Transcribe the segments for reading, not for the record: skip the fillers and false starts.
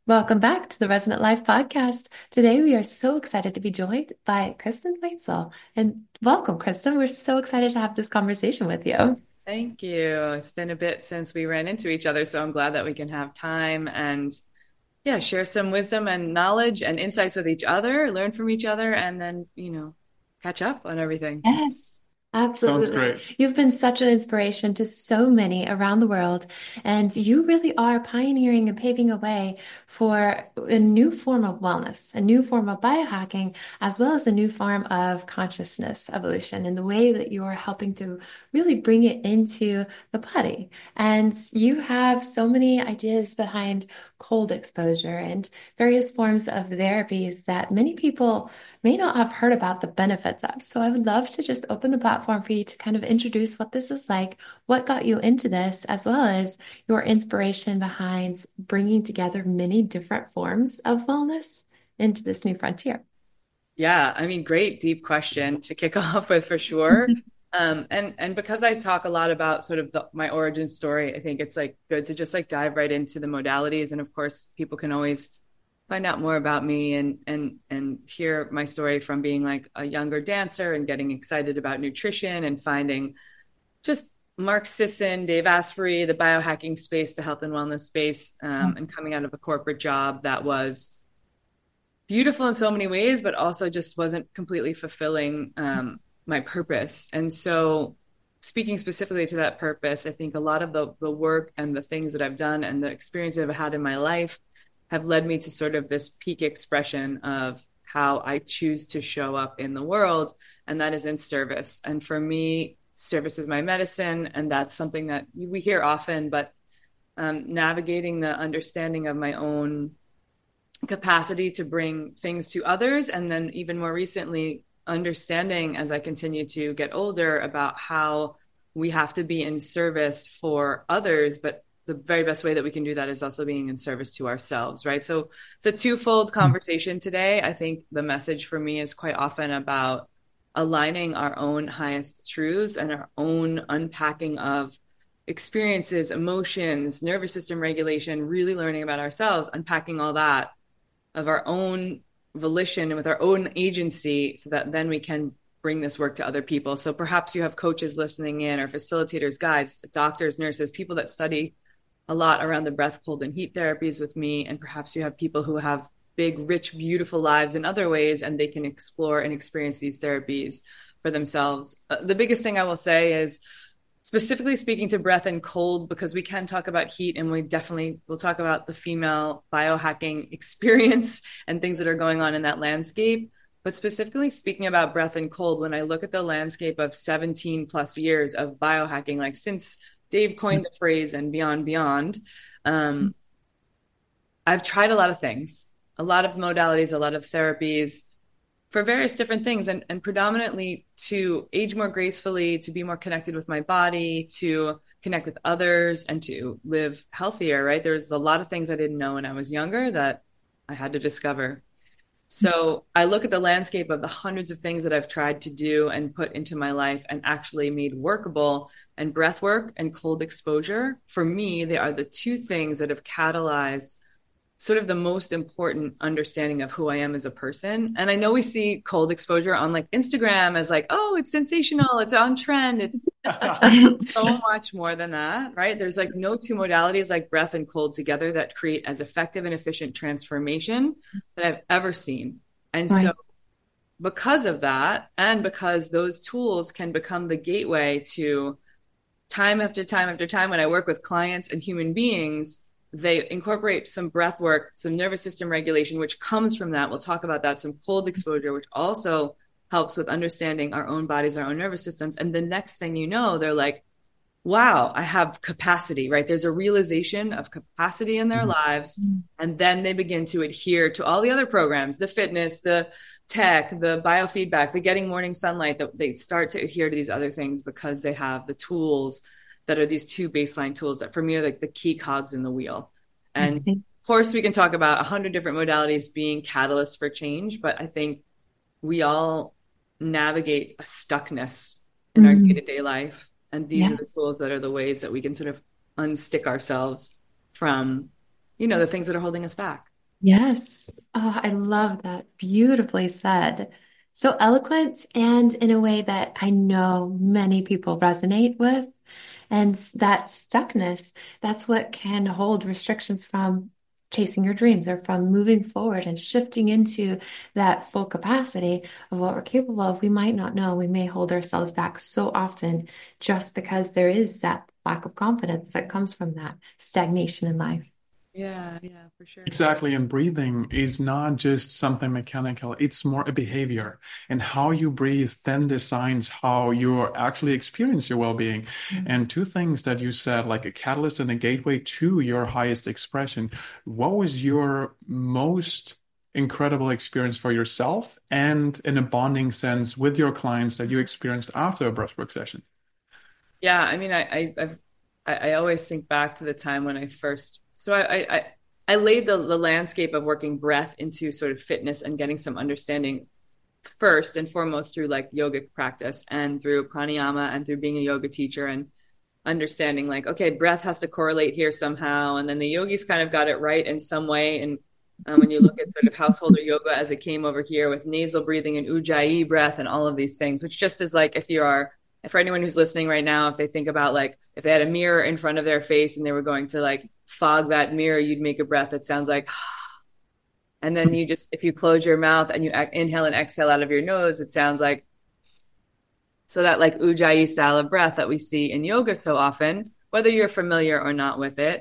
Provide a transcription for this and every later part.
Welcome back to the Resonant Life podcast. Today we are so excited to be joined by Kristen Weitzel. And welcome, Kristen. We're so excited to have this conversation with you. Thank you. It's been a bit since we ran into each other, so I'm glad that we can have time and share some wisdom and knowledge and insights with each other, learn from each other, and then, catch up on everything. Yes, Sounds absolutely. great. You've been such an inspiration to so many around the world, and you really are pioneering and paving a way for a new form of wellness, a new form of biohacking, as well as a new form of consciousness evolution in the way that you are helping to really bring it into the body. And you have so many ideas behind cold exposure and various forms of therapies that many people may not have heard about the benefits of. So I would love to just open the platform for you to kind of introduce what this is like, what got you into this, as well as your inspiration behind bringing together many different forms of wellness into this new frontier. Yeah, I mean, great deep question to kick off with for sure. And because I talk a lot about sort of my origin story, I think it's like good to just like dive right into the modalities. And of course, people can always find out more about me and hear my story from being like a younger dancer and getting excited about nutrition and finding just Mark Sisson, Dave Asprey, the biohacking space, the health and wellness space, and coming out of a corporate job that was beautiful in so many ways, but also just wasn't completely fulfilling my purpose. And so, speaking specifically to that purpose, I think a lot of the work and the things that I've done and the experiences I've had in my life have led me to sort of this peak expression of how I choose to show up in the world, and that is in service. And for me, service is my medicine, and that's something that we hear often, but navigating the understanding of my own capacity to bring things to others. And then even more recently, understanding as I continue to get older about how we have to be in service for others, but the very best way that we can do that is also being in service to ourselves, right? So it's a twofold conversation today. I think the message for me is quite often about aligning our own highest truths and our own unpacking of experiences, emotions, nervous system regulation, really learning about ourselves, unpacking all that of our own volition and with our own agency so that then we can bring this work to other people. So perhaps you have coaches listening in or facilitators, guides, doctors, nurses, people that study a lot around the breath, cold, and heat therapies with me. And perhaps you have people who have big, rich, beautiful lives in other ways, and they can explore and experience these therapies for themselves. The biggest thing I will say is specifically speaking to breath and cold, because we can talk about heat and we definitely will talk about the female biohacking experience and things that are going on in that landscape. But specifically speaking about breath and cold, when I look at the landscape of 17 plus years of biohacking, like since Dave coined the phrase and beyond, I've tried a lot of things, a lot of modalities, a lot of therapies for various different things, and predominantly to age more gracefully, to be more connected with my body, to connect with others, and to live healthier, right? There's a lot of things I didn't know when I was younger that I had to discover. So I look at the landscape of the hundreds of things that I've tried to do and put into my life and actually made workable. And breath work and cold exposure, for me, they are the two things that have catalyzed sort of the most important understanding of who I am as a person. And I know we see cold exposure on like Instagram as like, oh, it's sensational, it's on trend, it's so much more than that, right? There's like no two modalities like breath and cold together that create as effective and efficient transformation that I've ever seen. And so Right. because of that, and because those tools can become the gateway to time after time after time when I work with clients and human beings, they incorporate some breath work, some nervous system regulation, which comes from that. We'll talk about that, some cold exposure, which also helps with understanding our own bodies, our own nervous systems. And the next thing you know, they're like, wow, I have capacity, right? There's a realization of capacity in their lives. And then they begin to adhere to all the other programs, the fitness, the tech, the biofeedback, the getting morning sunlight, that they start to adhere to these other things because they have the tools that are these two baseline tools that for me are like the key cogs in the wheel. And of course, we can talk about 100 different modalities being catalysts for change, but I think we all navigate a stuckness in our day-to-day life. And these are the Yes. tools that are the ways that we can sort of unstick ourselves from, the things that are holding us back. Yes. Oh, I love that. Beautifully said. So eloquent and in a way that I know many people resonate with. And that stuckness, that's what can hold restrictions from chasing your dreams or from moving forward and shifting into that full capacity of what we're capable of. We might not know. We may hold ourselves back so often just because there is that lack of confidence that comes from that stagnation in life. Yeah, yeah, for sure. Exactly, and breathing is not just something mechanical, it's more a behavior. And how you breathe then decides how you actually experience your well-being. And two things that you said, like a catalyst and a gateway to your highest expression. What was your most incredible experience for yourself and in a bonding sense with your clients that you experienced after a breathwork session? Yeah, I mean, I always think back to the time when I first, I laid the landscape of working breath into sort of fitness and getting some understanding first and foremost through like yogic practice and through pranayama and through being a yoga teacher and understanding like, okay, breath has to correlate here somehow. And then the yogis kind of got it right in some way. And when you look at sort of householder yoga as it came over here with nasal breathing and ujjayi breath and all of these things, which just is like if you are, for anyone who's listening right now, if they think about like if they had a mirror in front of their face and they were going to like fog that mirror, you'd make a breath that sounds like, and then you just, if you close your mouth and you inhale and exhale out of your nose, it sounds like, so that like ujjayi style of breath that we see in yoga so often, whether you're familiar or not with it,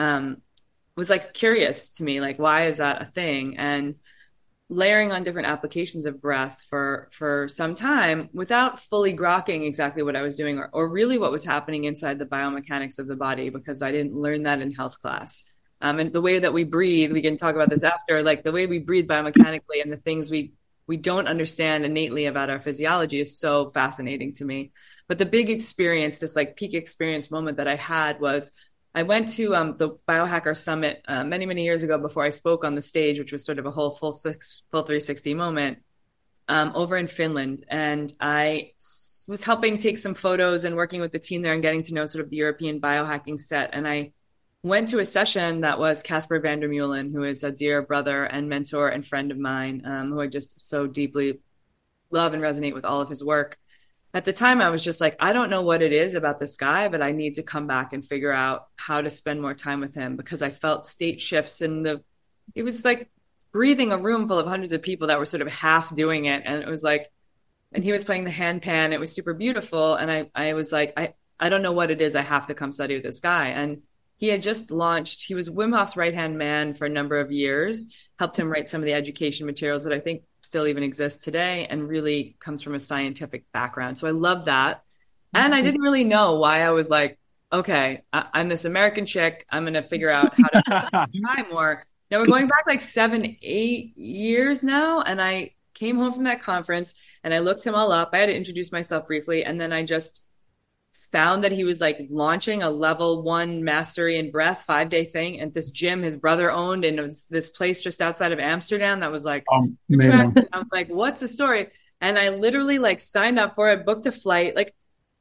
was like curious to me, like, why is that a thing? And layering on different applications of breath for some time without fully grokking exactly what I was doing or really what was happening inside the biomechanics of the body, because I didn't learn that in health class. And the way that we breathe, we can talk about this after, like the way we breathe biomechanically and the things we don't understand innately about our physiology is so fascinating to me. But the big experience, this like peak experience moment that I had was I went to the Biohacker Summit many, many years ago before I spoke on the stage, which was sort of a whole full 360 moment over in Finland. And I was helping take some photos and working with the team there and getting to know sort of the European biohacking set. And I went to a session that was Casper van der Meulen, who is a dear brother and mentor and friend of mine, who I just so deeply love and resonate with all of his work. At the time, I was just like, I don't know what it is about this guy, but I need to come back and figure out how to spend more time with him, because I felt state shifts in it was like breathing a room full of hundreds of people that were sort of half doing it. And it was like, and he was playing the handpan. It was super beautiful. And I was like, I don't know what it is. I have to come study with this guy. And he had just launched, he was Wim Hof's right-hand man for a number of years, helped him write some of the education materials that I think still even exist today, and really comes from a scientific background. So I love that. And I didn't really know why I was like, okay, I'm this American chick. I'm going to figure out how to try more. Now we're going back like 7, 8 years now. And I came home from that conference and I looked him all up. I had to introduce myself briefly. And then I just found that he was like launching a level 1 mastery in breath 5-day thing at this gym his brother owned. And it was this place just outside of Amsterdam that was like, Amazing. I was like, what's the story? And I literally like signed up for it, booked a flight. Like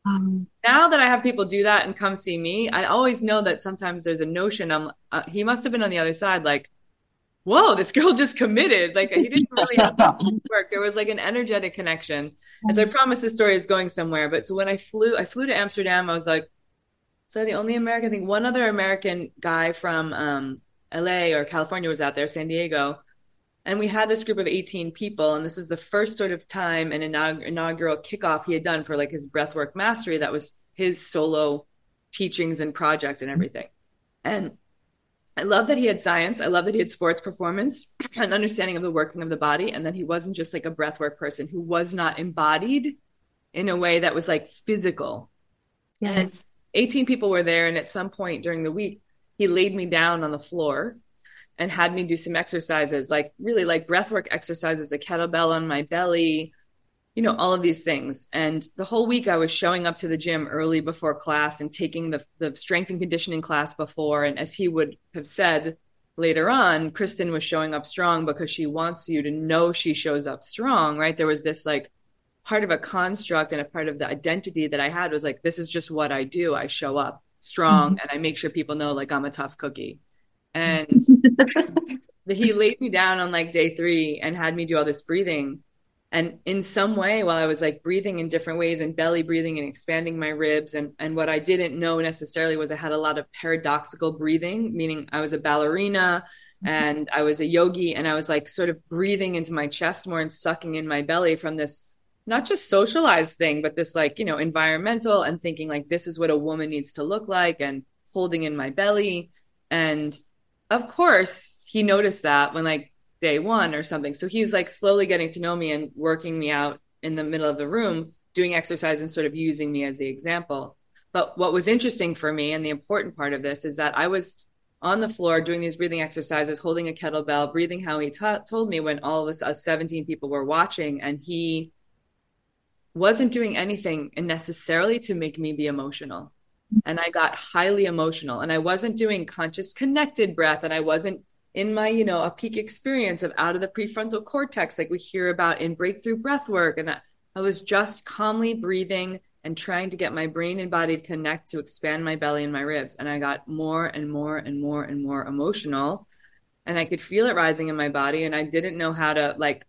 now that I have people do that and come see me, I always know that sometimes there's a notion he must have been on the other side, like, whoa, this girl just committed. Like he didn't really have to work. There was like an energetic connection. And so I promise this story is going somewhere. But so when I flew to Amsterdam, I was like, so the only American, I think one other American guy from LA or California was out there, San Diego. And we had this group of 18 people. And this was the first sort of time an inaugural kickoff he had done for like his breathwork mastery. That was his solo teachings and project and everything. And I love that he had science. I love that he had sports performance, an understanding of the working of the body, and that he wasn't just like a breathwork person who was not embodied in a way that was like physical. Yes. And 18 people were there. And at some point during the week, he laid me down on the floor and had me do some exercises, like really like breathwork exercises, a kettlebell on my belly, all of these things. And the whole week I was showing up to the gym early before class and taking the strength and conditioning class before. And as he would have said later on, Kristen was showing up strong because she wants you to know she shows up strong, right? There was this like part of a construct and a part of the identity that I had was like, this is just what I do. I show up strong and I make sure people know like I'm a tough cookie. And he laid me down on like day 3 and had me do all this breathing. And in some way, while I was like breathing in different ways and belly breathing and expanding my ribs, and what I didn't know necessarily was I had a lot of paradoxical breathing, meaning I was a ballerina and I was a yogi, and I was like sort of breathing into my chest more and sucking in my belly from this not just socialized thing, but this like, environmental, and thinking like this is what a woman needs to look like, and holding in my belly. And of course, he noticed that when like day 1 or something. So he was like slowly getting to know me and working me out in the middle of the room, doing exercise and sort of using me as the example. But what was interesting for me, and the important part of this, is that I was on the floor doing these breathing exercises, holding a kettlebell, breathing how he told me, when all of us 17 people were watching, and he wasn't doing anything necessarily to make me be emotional. And I got highly emotional, and I wasn't doing conscious connected breath, and I wasn't in my, a peak experience of out of the prefrontal cortex, like we hear about in breakthrough breath work. And I was just calmly breathing and trying to get my brain and body to connect to expand my belly and my ribs. And I got more and more and more and more emotional, and I could feel it rising in my body, and I didn't know how to like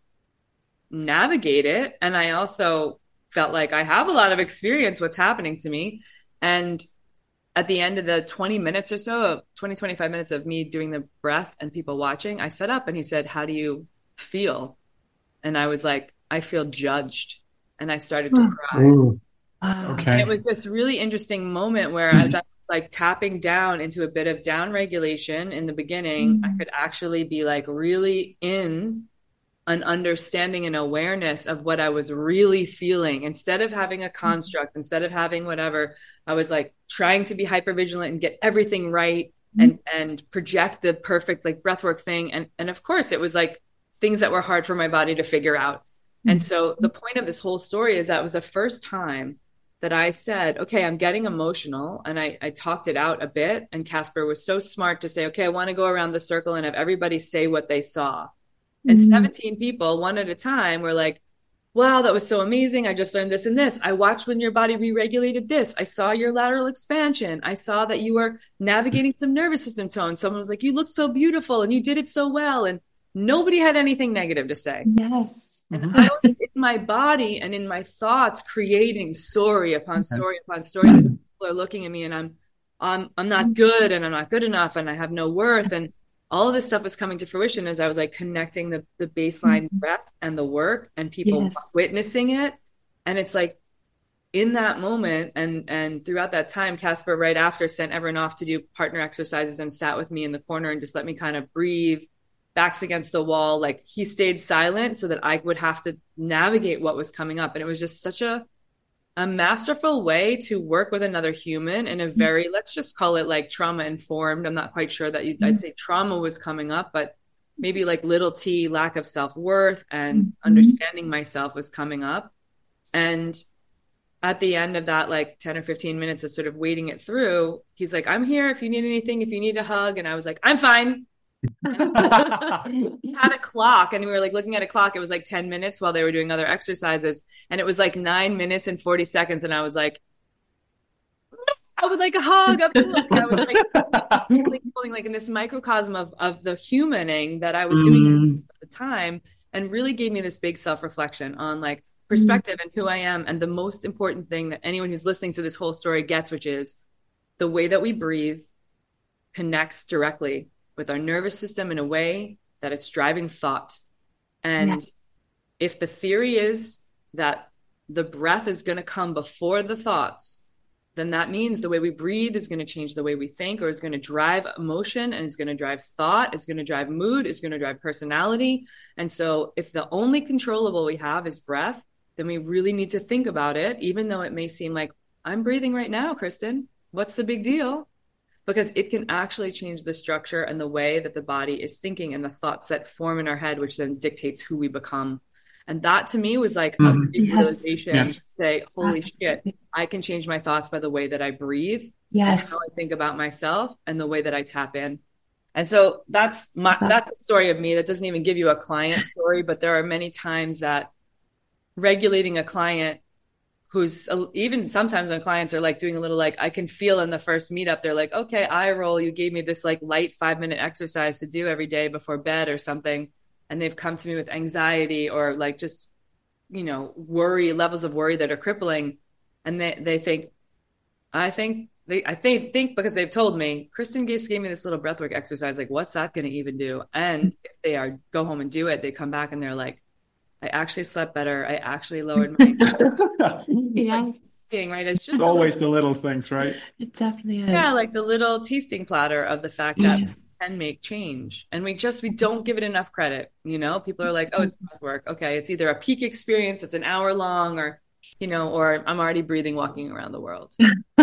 navigate it. And I also felt like I have a lot of experience what's happening to me. And at the end of the 20 minutes or so, 20, 25 minutes of me doing the breath and people watching, I sat up and he said, "How do you feel?" And I was like, "I feel judged." And I started to cry. Ooh. And it was this really interesting moment where, as I was like tapping down into a bit of down regulation in the beginning, I could actually be like really in an understanding and awareness of what I was really feeling. Instead of having a construct, instead of having whatever, I was like trying to be hyper vigilant and get everything right, and project the perfect like breathwork thing. And of course it was like things that were hard for my body to figure out. And so the point of this whole story is that it was the first time that I said, okay, I'm getting emotional. And I talked it out a bit. And Casper was so smart to say, okay, I want to go around the circle and have everybody say what they saw. And 17 people, one at a time, were like, "Wow, that was so amazing. I just learned this and this. I watched when your body re-regulated this. I saw your lateral expansion. I saw that you were navigating some nervous system tone." Someone was like, "You look so beautiful and you did it so well." And nobody had anything negative to say. Yes. And I was in my body and in my thoughts creating story upon story upon story. That people are looking at me, and I'm not good, and I'm not good enough, and I have no worth. And all of this stuff was coming to fruition as I was like connecting the baseline breath and the work, and people witnessing it. And it's like in that moment and throughout that time, Casper right after sent everyone off to do partner exercises and sat with me in the corner and just let me kind of breathe, backs against the wall. Like he stayed silent so that I would have to navigate what was coming up. And it was just such a masterful way to work with another human in a very, let's just call it like trauma informed. I'm not quite sure that I'd say trauma was coming up, but maybe like little t, lack of self-worth and understanding myself was coming up. And at the end of that, like 10 or 15 minutes of sort of waiting it through, he's like, "I'm here if you need anything, if you need a hug." And I was like, "I'm fine." He had a clock, and we were like looking at a clock. It was like 10 minutes while they were doing other exercises, and it was like 9 minutes and 40 seconds. And I was like, I would like a hug. I was like holding like in this microcosm of the humaning that I was doing at the time, and really gave me this big self-reflection on like perspective and who I am. And the most important thing that anyone who's listening to this whole story gets, which is the way that we breathe connects directly with our nervous system in a way that it's driving thought. And if the theory is that the breath is going to come before the thoughts, then that means the way we breathe is going to change the way we think, or is going to drive emotion, and is going to drive thought, it's going to drive mood, it's going to drive personality. And so if the only controllable we have is breath, then we really need to think about it, even though it may seem like, "I'm breathing right now, Kristen. What's the big deal?" Because it can actually change the structure and the way that the body is thinking and the thoughts that form in our head, which then dictates who we become. And that to me was like a big realization to say, holy shit, I can change my thoughts by the way that I breathe, and how I think about myself, and the way that I tap in. And so that's the story of me. That doesn't even give you a client story, but there are many times that regulating a client who's even sometimes when clients are like doing a little, like I can feel in the first meetup, they're like, okay, eye roll, you gave me this like light 5-minute exercise to do every day before bed or something. And they've come to me with anxiety or like just, worry, levels of worry that are crippling. And they think, I think because they've told me, Kristen just gave me this little breathwork exercise. Like, what's that going to even do? And if they go home and do it, they come back and they're like, I actually slept better. I actually lowered my Yeah. right. It's just always the little things, right? It definitely is. Yeah, like the little tasting platter of the fact that Yes. we can make change. And we don't give it enough credit. People are like, oh, it's breath work. Okay, it's either a peak experience, it's an hour long, or or I'm already breathing, walking around the world.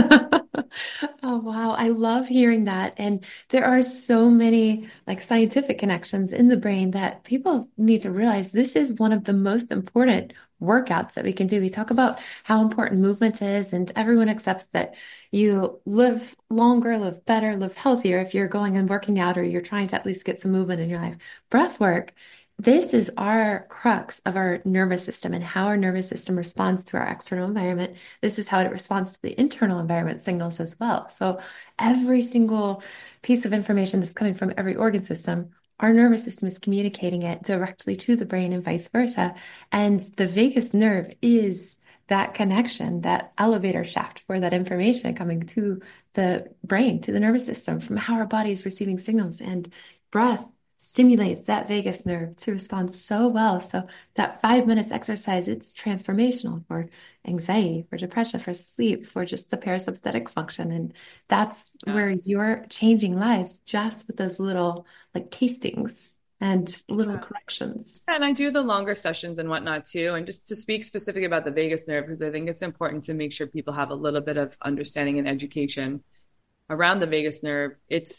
Oh, wow. I love hearing that. And there are so many like scientific connections in the brain that people need to realize this is one of the most important workouts that we can do. We talk about how important movement is, and everyone accepts that you live longer, live better, live healthier if you're going and working out or you're trying to at least get some movement in your life. Breath work, this is our crux of our nervous system and how our nervous system responds to our external environment. This is how it responds to the internal environment signals as well. So every single piece of information that's coming from every organ system, our nervous system is communicating it directly to the brain and vice versa. And the vagus nerve is that connection, that elevator shaft for that information coming to the brain, to the nervous system from how our body is receiving signals. And breath stimulates that vagus nerve to respond so well. So that 5 minutes exercise, it's transformational for anxiety, for depression, for sleep, for just the parasympathetic function. And that's where you're changing lives just with those little like tastings and little corrections. And I do the longer sessions and whatnot too. And just to speak specifically about the vagus nerve, because I think it's important to make sure people have a little bit of understanding and education around the vagus nerve.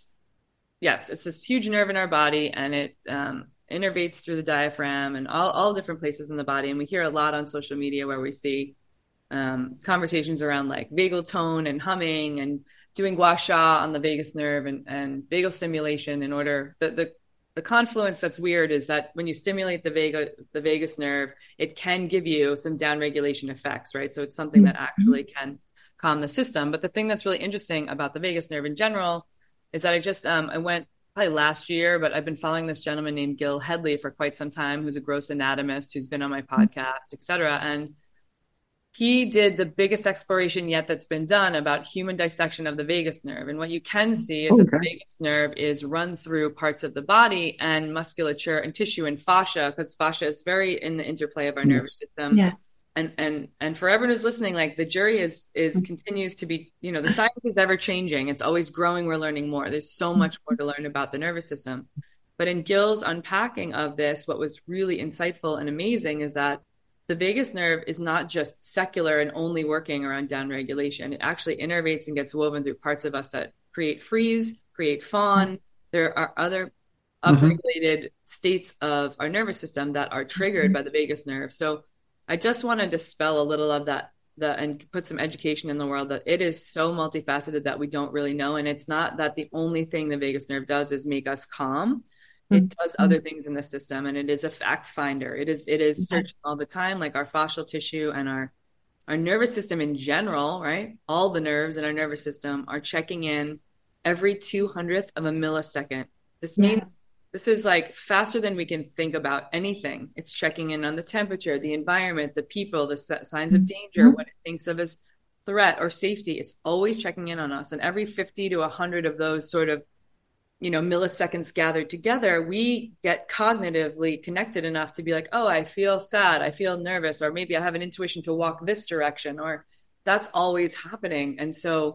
Yes, it's this huge nerve in our body, and it innervates through the diaphragm and all different places in the body. And we hear a lot on social media where we see conversations around like vagal tone and humming and doing gua sha on the vagus nerve and vagal stimulation in order. The confluence that's weird is that when you stimulate the vagus nerve, it can give you some downregulation effects, right? So it's something that actually can calm the system. But the thing that's really interesting about the vagus nerve in general is that I went probably last year, but I've been following this gentleman named Gil Headley for quite some time, who's a gross anatomist, who's been on my podcast, et cetera. And he did the biggest exploration yet that's been done about human dissection of the vagus nerve. And what you can see is that the vagus nerve is run through parts of the body and musculature and tissue and fascia, because fascia is very in the interplay of our nervous system. Yes. And for everyone who's listening, like the jury is continues to be, the science is ever changing. It's always growing. We're learning more. There's so much more to learn about the nervous system. But in Gil's unpacking of this, what was really insightful and amazing is that the vagus nerve is not just secular and only working around downregulation. It actually innervates and gets woven through parts of us that create freeze, create fawn. There are other upregulated states of our nervous system that are triggered by the vagus nerve. So I just want to dispel a little of that and put some education in the world that it is so multifaceted that we don't really know. And it's not that the only thing the vagus nerve does is make us calm. It does other things in the system, and it is a fact finder. It is searching all the time, like our fascial tissue and our nervous system in general, right? All the nerves in our nervous system are checking in every 200th of a millisecond. This means this is like faster than we can think about anything. It's checking in on the temperature, the environment, the people, the signs of danger, what it thinks of as threat or safety. It's always checking in on us. And every 50 to 100 of those sort of, milliseconds gathered together, we get cognitively connected enough to be like, oh, I feel sad, I feel nervous, or maybe I have an intuition to walk this direction, or that's always happening. And so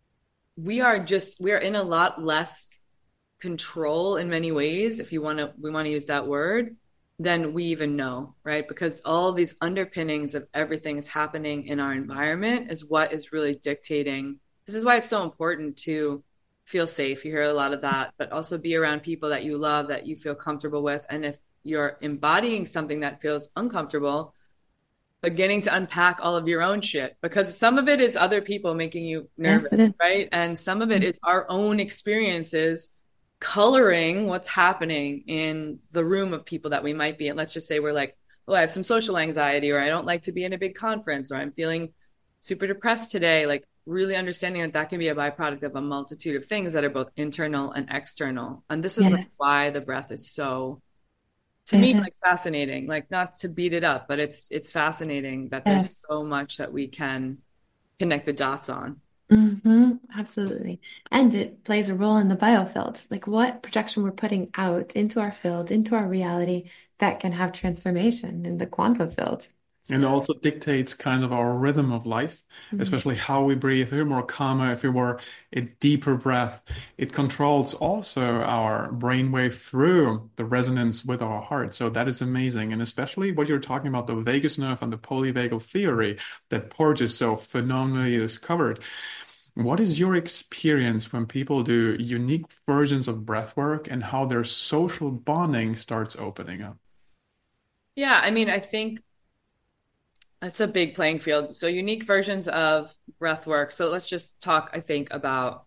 we are in a lot less control in many ways, if we want to use that word, than we even know, right? Because all these underpinnings of everything is happening in our environment is what is really dictating. This is why it's so important to feel safe. You hear a lot of that, but also be around people that you love, that you feel comfortable with. And if you're embodying something that feels uncomfortable, beginning to unpack all of your own shit, because some of it is other people making you nervous, right? And some of it is our own experiences coloring what's happening in the room of people that we might be in. Let's just say we're like oh, I have some social anxiety, or I don't like to be in a big conference, or I'm feeling super depressed today, like really understanding that that can be a byproduct of a multitude of things that are both internal and external. And this is like Yes, why the breath is so, to it me, is. like fascinating, like not to beat it up, but it's fascinating that there's Yes. so much that we can connect the dots on. Absolutely. And it plays a role in the biofield, like what projection we're putting out into our field, into our reality that can have transformation in the quantum field. And So, also dictates kind of our rhythm of life, mm, especially how we breathe. If we're more calmer, if we were a deeper breath, it controls also our brainwave through the resonance with our heart. So that is amazing. And especially what you're talking about, the vagus nerve and the polyvagal theory that Porges so phenomenally discovered. What is your experience when people do unique versions of breath work and how their social bonding starts opening up? Yeah, I mean, I think it's a big playing field. So unique versions of breath work. So let's just talk, I think, about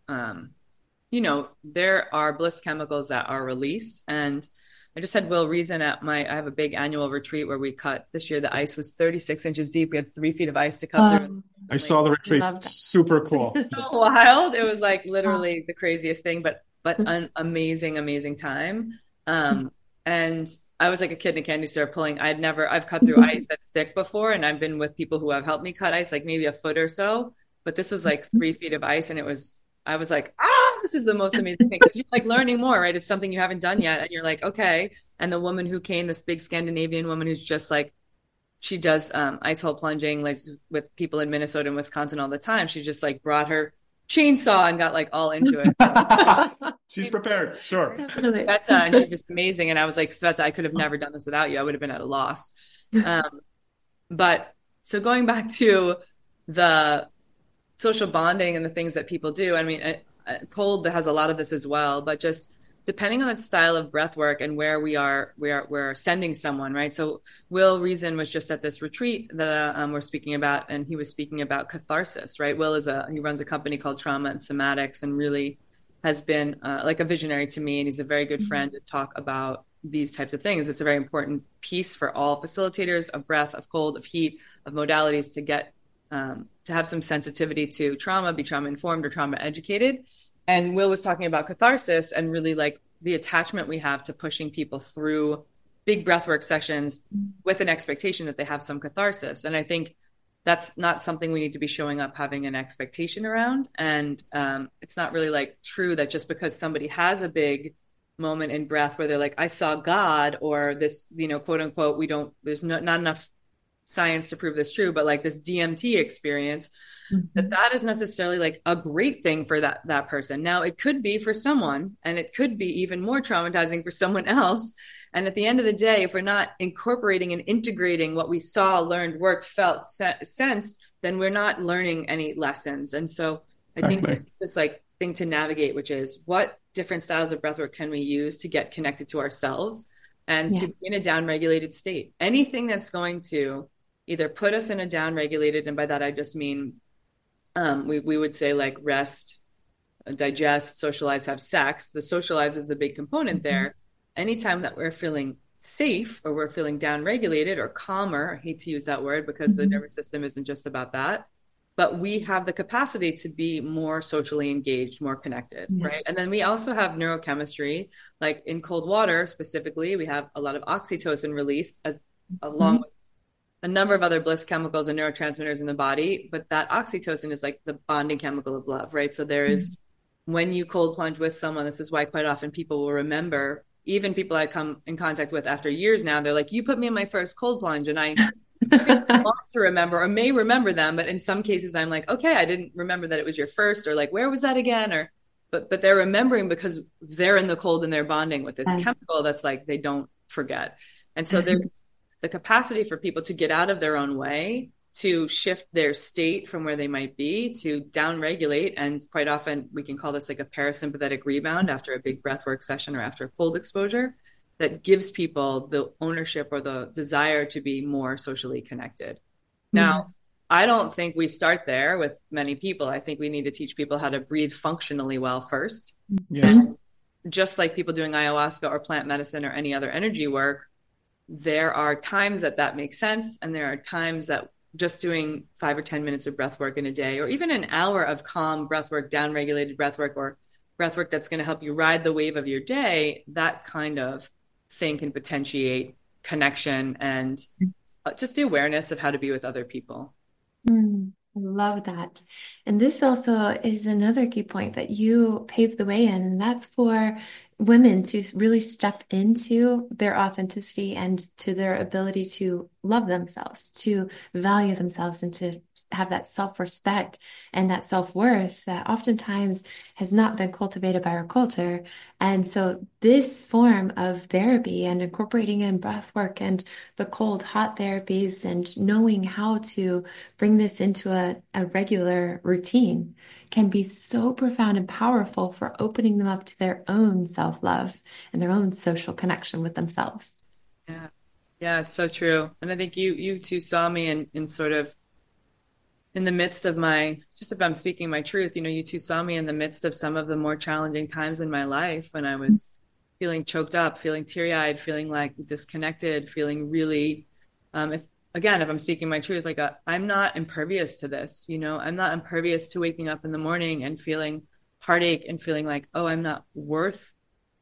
there are bliss chemicals that are released. And I just had Will Reason I have a big annual retreat where we cut this year, the ice was 36 inches deep. We had 3 feet of ice to cut through. I saw the retreat. love that. Super cool. So wild. It was like Wow. literally the craziest thing, but an amazing, amazing time. And I was like a kid in a candy store pulling. I've cut through ice that's thick before, and I've been with people who have helped me cut ice, like maybe a foot or so. But this was like 3 feet of ice, and I was like, this is the most amazing thing because you're like learning more, right? It's something you haven't done yet, and you're like, okay. And the woman who came, this big Scandinavian woman who's just like, she does ice hole plunging like with people in Minnesota and Wisconsin all the time. She just like brought her chainsaw and got like all into it. She's prepared, sure. Definitely. Sveta, and she's just amazing. And I was like, Sveta, I could have never done this without you. I would have been at a loss. But so going back to the social bonding and the things that people do, I mean, cold has a lot of this as well, but just depending on the style of breath work and where we're sending someone, right? So Will Reason was just at this retreat that we're speaking about, and he was speaking about catharsis, right? Will he runs a company called Trauma and Somatics, and really has been like a visionary to me, and he's a very good friend to talk about these types of things. It's a very important piece for all facilitators of breath, of cold, of heat, of modalities to get to have some sensitivity to trauma, be trauma informed or trauma educated. And Will was talking about catharsis and really like the attachment we have to pushing people through big breathwork sessions with an expectation that they have some catharsis. And I think that's not something we need to be showing up having an expectation around. And it's not really like true that just because somebody has a big moment in breath where they're like, I saw God, or this, quote unquote, there's not enough science to prove this true, but like this DMT experience, that is necessarily like a great thing for that person. Now it could be for someone, and it could be even more traumatizing for someone else. And at the end of the day, if we're not incorporating and integrating what we saw, learned, worked, felt, sensed, then we're not learning any lessons. And so I think it's this like thing to navigate, which is what different styles of breathwork can we use to get connected to ourselves and to be in a down-regulated state. Anything that's going to either put us in a down-regulated, and by that I just mean we would say like rest, digest, socialize, have sex. The socialize is the big component there. Anytime that we're feeling safe or we're feeling down-regulated or calmer, I hate to use that word because the nervous system isn't just about that, but we have the capacity to be more socially engaged, more connected, right? And then we also have neurochemistry, like in cold water specifically, we have a lot of oxytocin released along with a number of other bliss chemicals and neurotransmitters in the body, but that oxytocin is like the bonding chemical of love, right? So there is, when you cold plunge with someone, this is why quite often people will remember, even people I come in contact with after years now, they're like, you put me in my first cold plunge, and I want to remember or may remember them, but in some cases I'm like, okay, I didn't remember that it was your first, or like, where was that again? Or but they're remembering because they're in the cold and they're bonding with this chemical that's like they don't forget. And so there's the capacity for people to get out of their own way, to shift their state from where they might be, to down-regulate. And quite often we can call this like a parasympathetic rebound after a big breathwork session or after a cold exposure that gives people the ownership or the desire to be more socially connected. Now, I don't think we start there with many people. I think we need to teach people how to breathe functionally well first. Yes. And just like people doing ayahuasca or plant medicine or any other energy work, there are times that that makes sense. And there are times that just doing 5 or 10 minutes of breath work in a day, or even an hour of calm breath work, down regulated breath work, or breath work that's going to help you ride the wave of your day, that kind of thing can potentiate connection and just the awareness of how to be with other people. I love that. And this also is another key point that you paved the way in, and that's for women to really step into their authenticity and to their ability to love themselves, to value themselves, and to have that self-respect and that self-worth that oftentimes has not been cultivated by our culture. And so this form of therapy and incorporating in breath work and the cold, hot therapies and knowing how to bring this into a regular routine can be so profound and powerful for opening them up to their own self-love and their own social connection with themselves. Yeah. Yeah, it's so true. And I think you too saw me in sort of in the midst of my, just if I'm speaking my truth, you two saw me in the midst of some of the more challenging times in my life when I was feeling choked up, feeling teary-eyed, feeling like disconnected, feeling really, if I'm speaking my truth, like I'm not impervious to this, I'm not impervious to waking up in the morning and feeling heartache and feeling like, oh, I'm not worth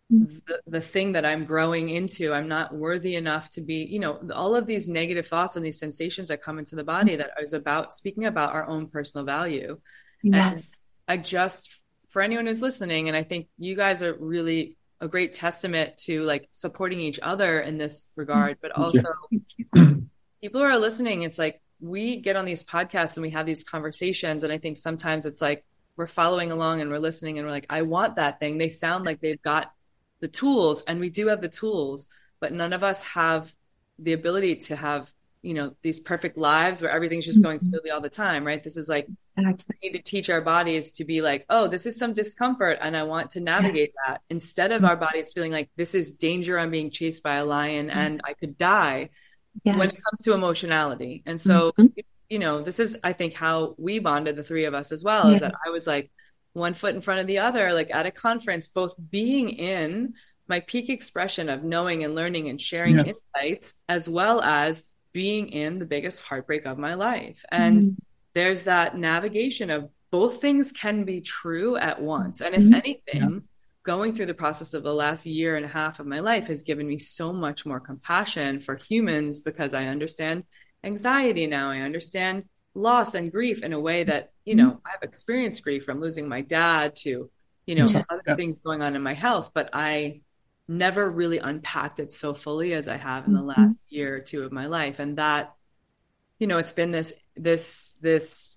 the thing that I'm growing into. I'm not worthy enough to be, all of these negative thoughts and these sensations that come into the body that is about speaking about our own personal value. Yes. And for anyone who's listening, and I think you guys are really a great testament to like supporting each other in this regard, but also people who are listening, it's like we get on these podcasts and we have these conversations. And I think sometimes it's like we're following along and we're listening and we're like, I want that thing. They sound like they've got the tools, and we do have the tools, but none of us have the ability to have, these perfect lives where everything's just going smoothly all the time, right? This is like, we need to teach our bodies to be like, oh, this is some discomfort and I want to navigate that, instead of our bodies feeling like this is danger. I'm being chased by a lion and I could die when it comes to emotionality. And so, this is, I think, how we bonded, the three of us as well, is that I was like, one foot in front of the other, like at a conference, both being in my peak expression of knowing and learning and sharing insights, as well as being in the biggest heartbreak of my life. And there's that navigation of both things can be true at once. And if anything, going through the process of the last year and a half of my life has given me so much more compassion for humans, because I understand anxiety now. I understand loss and grief in a way that, I've experienced grief from losing my dad to, other things going on in my health, but I never really unpacked it so fully as I have in the last year or two of my life. And that, it's been this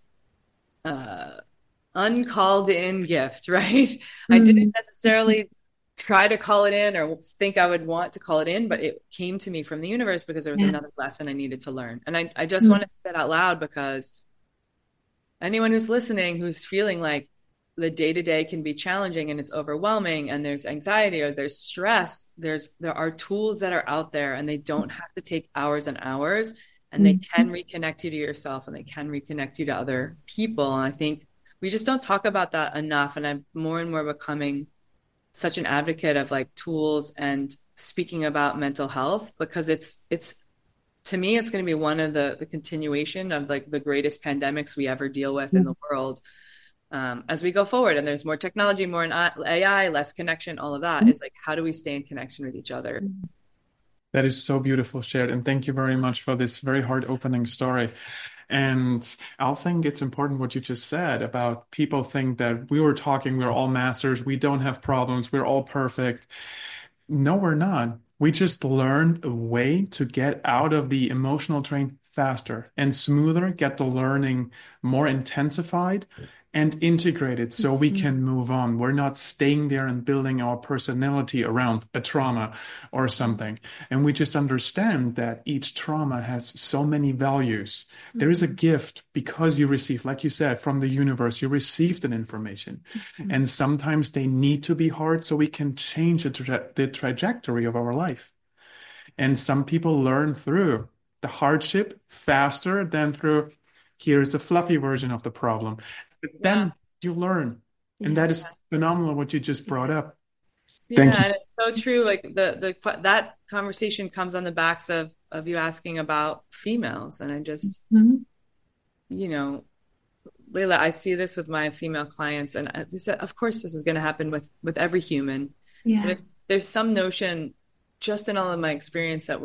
uncalled in gift, right? I didn't necessarily try to call it in or think I would want to call it in, but it came to me from the universe because there was another lesson I needed to learn. And I just want to say that out loud, because anyone who's listening, who's feeling like the day-to-day can be challenging and it's overwhelming and there's anxiety or there's stress, there are tools that are out there, and they don't have to take hours and hours, and they can reconnect you to yourself, and they can reconnect you to other people. And I think we just don't talk about that enough. And I'm more and more becoming such an advocate of like tools and speaking about mental health, because it's to me, it's going to be one of the continuation of like the greatest pandemics we ever deal with in the world. As we go forward, and there's more technology, more in AI, less connection, all of that is like, how do we stay in connection with each other? That is so beautiful, shared. And thank you very much for this very heart opening story. And I think it's important what you just said about people think that we're all masters. We don't have problems. We're all perfect. No, we're not. We just learned a way to get out of the emotional train faster and smoother, get the learning more intensified and integrated so we can move on. We're not staying there and building our personality around a trauma or something. And we just understand that each trauma has so many values. There is a gift because you received, like you said, from the universe, you received an information. And sometimes they need to be hard so we can change the trajectory of our life. And some people learn through the hardship faster than through, here's the fluffy version of the problem. But then you learn. And that is phenomenal what you just brought up. Thank you. so true. Like that conversation comes on the backs of you asking about females, and I just, Mhm. you know, Layla, I see this with my female clients, and of course, this is going to happen with every human. But Yeah. if there's some notion, just in all of my experience, that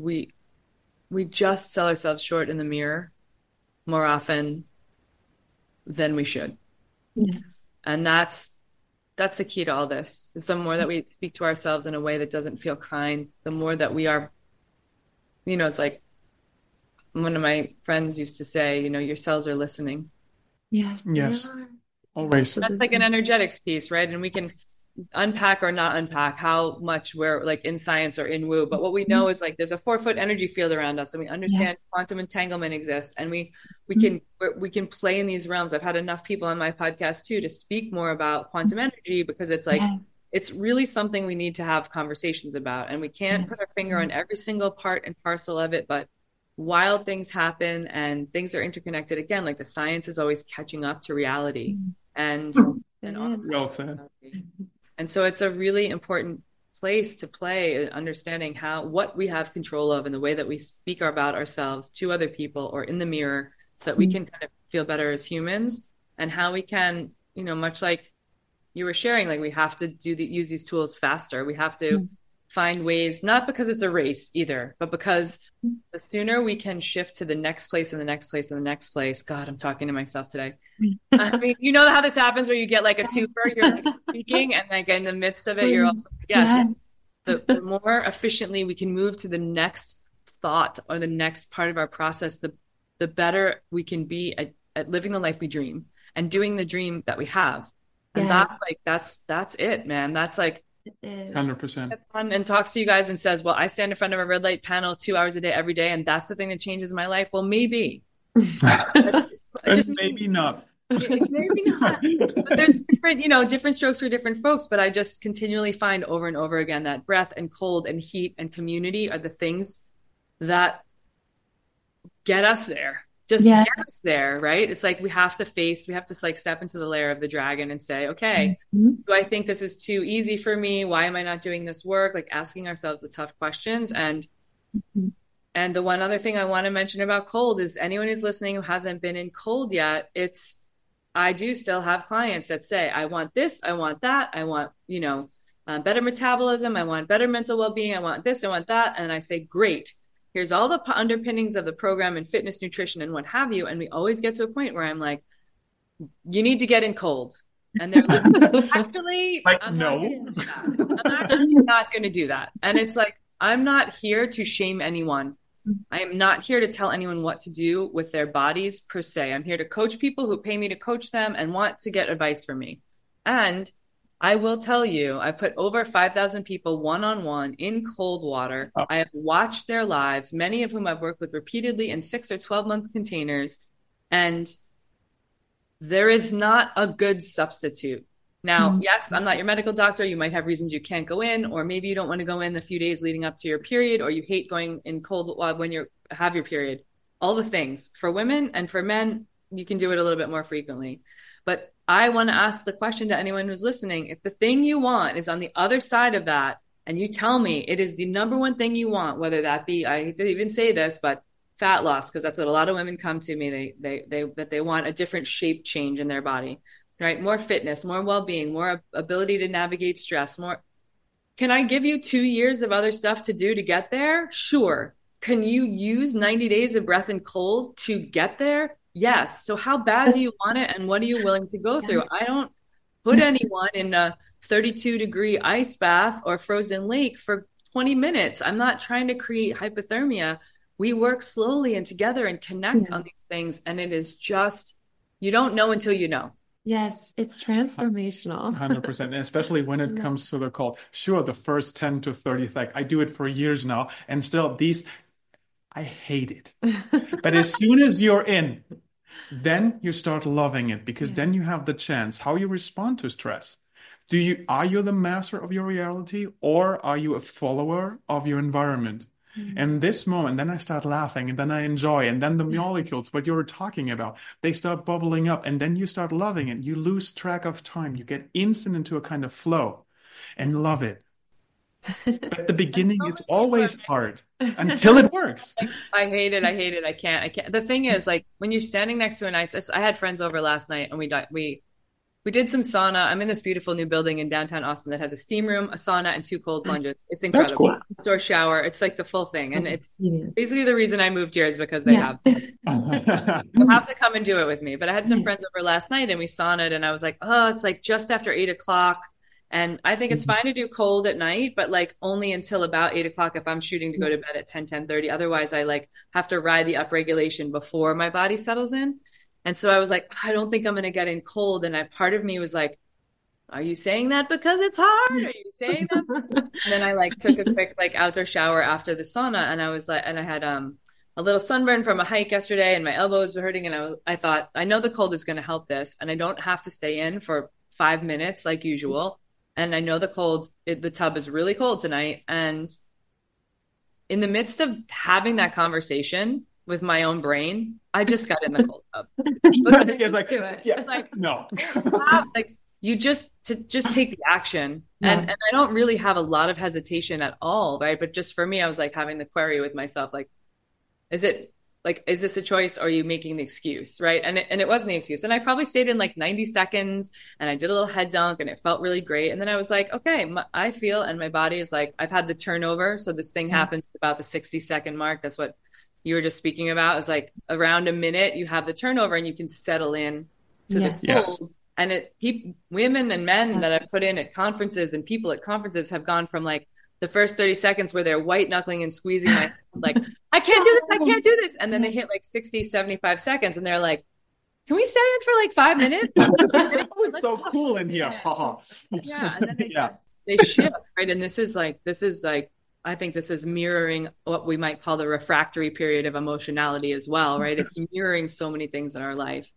we just sell ourselves short in the mirror more often than we should, Yes. and that's the key to all this. Is the more that we speak to ourselves in a way that doesn't feel kind, the more that we are, it's like one of my friends used to say, your cells are listening. Yes, they Yes, are. always. That's like an Absolutely. energetics piece, right? And we can unpack or not unpack how much we're like in science or in woo. But what we know Mhm. is like there's a 4 foot energy field around us, and we understand Yes. quantum entanglement exists, and we Mhm. can we can play in these realms. I've had enough people on my podcast too to speak more about quantum energy, because it's like Yeah. it's really something we need to have conversations about, and we can't put Yes. our finger on every single part and parcel of it, but wild things happen and things are interconnected again, like the science is always catching up to reality, Mhm. and It and is. Well said. and so it's a really important place to play in understanding what we have control of, and the way that we speak about ourselves to other people or in the mirror, so that we Mhm. can kind of feel better as humans, and how we can, much like you were sharing, like we have to use these tools faster. We have to find ways, not because it's a race either, but because the sooner we can shift to the next place and the next place and the next place. God, I'm talking to myself today. I mean, you know how this happens where you get like a Yes. twofer, you're like speaking, and like in the midst of it, you're Please. also, yes, Yes. the more efficiently we can move to the next thought or the next part of our process, the better we can be at living the life we dream and doing the dream that we have. And Yes. that's it, man. That's like, It is. 100%. and talks to you guys and says, well, I stand in front of a red light panel 2 hours a day, every day, and that's the thing that changes my life. Well, maybe. Just And maybe not. maybe not. But there's different strokes for different folks. But I just continually find over and over again that breath and cold and heat and community are the things that get us there. Just Yes. get us there, right? It's like we have to like step into the lair of the dragon and say, okay, Mhm. do I think this is too easy for me? Why am I not doing this work? Like asking ourselves the tough questions. Mhm. And the one other thing I want to mention about cold is anyone who's listening who hasn't been in cold yet, I do still have clients that say, I want this, I want that, I want, better metabolism, I want better mental well-being, I want this, I want that. And I say, great. Here's all the underpinnings of the program and fitness, nutrition, and what have you. And we always get to a point where I'm like, you need to get in cold. And they're like, actually, Like, I'm no. not gonna do that. I'm actually not going to do that. And it's like, I'm not here to shame anyone. I am not here to tell anyone what to do with their bodies per se. I'm here to coach people who pay me to coach them and want to get advice from me. And I will tell you, I put over 5,000 people one-on-one in cold water. Oh. I have watched their lives, many of whom I've worked with repeatedly in 6 or 12-month containers. And there is not a good substitute. Now, yes, I'm not your medical doctor. You might have reasons you can't go in, or maybe you don't want to go in the few days leading up to your period, or you hate going in cold when you have your period. All the things. For women and for men, you can do it a little bit more frequently. But I want to ask the question to anyone who's listening. If the thing you want is on the other side of that, and you tell me it is the number one thing you want, whether that be, I hate to even say this, but fat loss, because that's what a lot of women come to me. They want a different shape change in their body, right? More fitness, more well-being, more ability to navigate stress, more. Can I give you 2 years of other stuff to do to get there? Sure. Can you use 90 days of breath and cold to get there? Yes. So how bad do you want it, and what are you willing to go through? I don't put anyone in a 32-degree ice bath or frozen lake for 20 minutes. I'm not trying to create hypothermia. We work slowly and together and connect on these things. And it is just, you don't know until you know. Yes, it's transformational. 100%. And especially when it comes to the cold. Sure, the first 10 to 30, like I do it for years now, and still I hate it. But as soon as you're in, then you start loving it, because then you have the chance how you respond to stress. Are you the master of your reality, or are you a follower of your environment? And this moment, then I start laughing, and then I enjoy, and then the molecules, what you were talking about, they start bubbling up, and then you start loving it. You lose track of time. You get instant into a kind of flow and love it. But the beginning is always hard until it works. Like, I hate it. I hate it. I can't. The thing is, like, when you're standing next to an ice, I had friends over last night and we did some sauna. I'm in this beautiful new building in downtown Austin that has a steam room, a sauna, and 2 cold plunges. It's That's incredible. cool. Outdoor shower. It's like the full thing. And it's Yeah. basically the reason I moved here is because they have. You have to come and do it with me. But I had some friends over last night and we saunaed and I was like, oh, it's like just after 8 o'clock. And I think it's fine to do cold at night, but like only until about 8 o'clock if I'm shooting to go to bed at 10:30. Otherwise, I like have to ride the upregulation before my body settles in. And so I was like, I don't think I'm going to get in cold. And part of me was like, are you saying that because it's hard? Are you saying that? And then I like took a quick like outdoor shower after the sauna. And I was like, and I had a little sunburn from a hike yesterday and my elbows were hurting. And I thought, I know the cold is going to help this. And I don't have to stay in for 5 minutes like usual. And I know the tub is really cold tonight. And in the midst of having that conversation with my own brain, I just got in the cold tub. It's like, yeah, it's like, no. like you just take the action. And I don't really have a lot of hesitation at all, right? But just for me, I was like having the query with myself, like, is this a choice or are you making the excuse, right? And it wasn't the excuse. And I probably stayed in like 90 seconds and I did a little head dunk and it felt really great. And then I was like, okay, I feel, and my body is like, I've had the turnover. So this thing happens about the 60-second mark. That's what you were just speaking about. It's like around a minute, you have the turnover and you can settle in to the cold. And women and men that I've put in at conferences and people at conferences have gone from like the first 30 seconds where they're white knuckling and squeezing my like, I can't do this. I can't do this. And then they hit like 60, 75 seconds and they're like, can we stay in for like 5 minutes? It's so cool in here. Yeah. And then they shift, right? And this is like, I think this is mirroring what we might call the refractory period of emotionality as well, right? It's mirroring so many things in our life.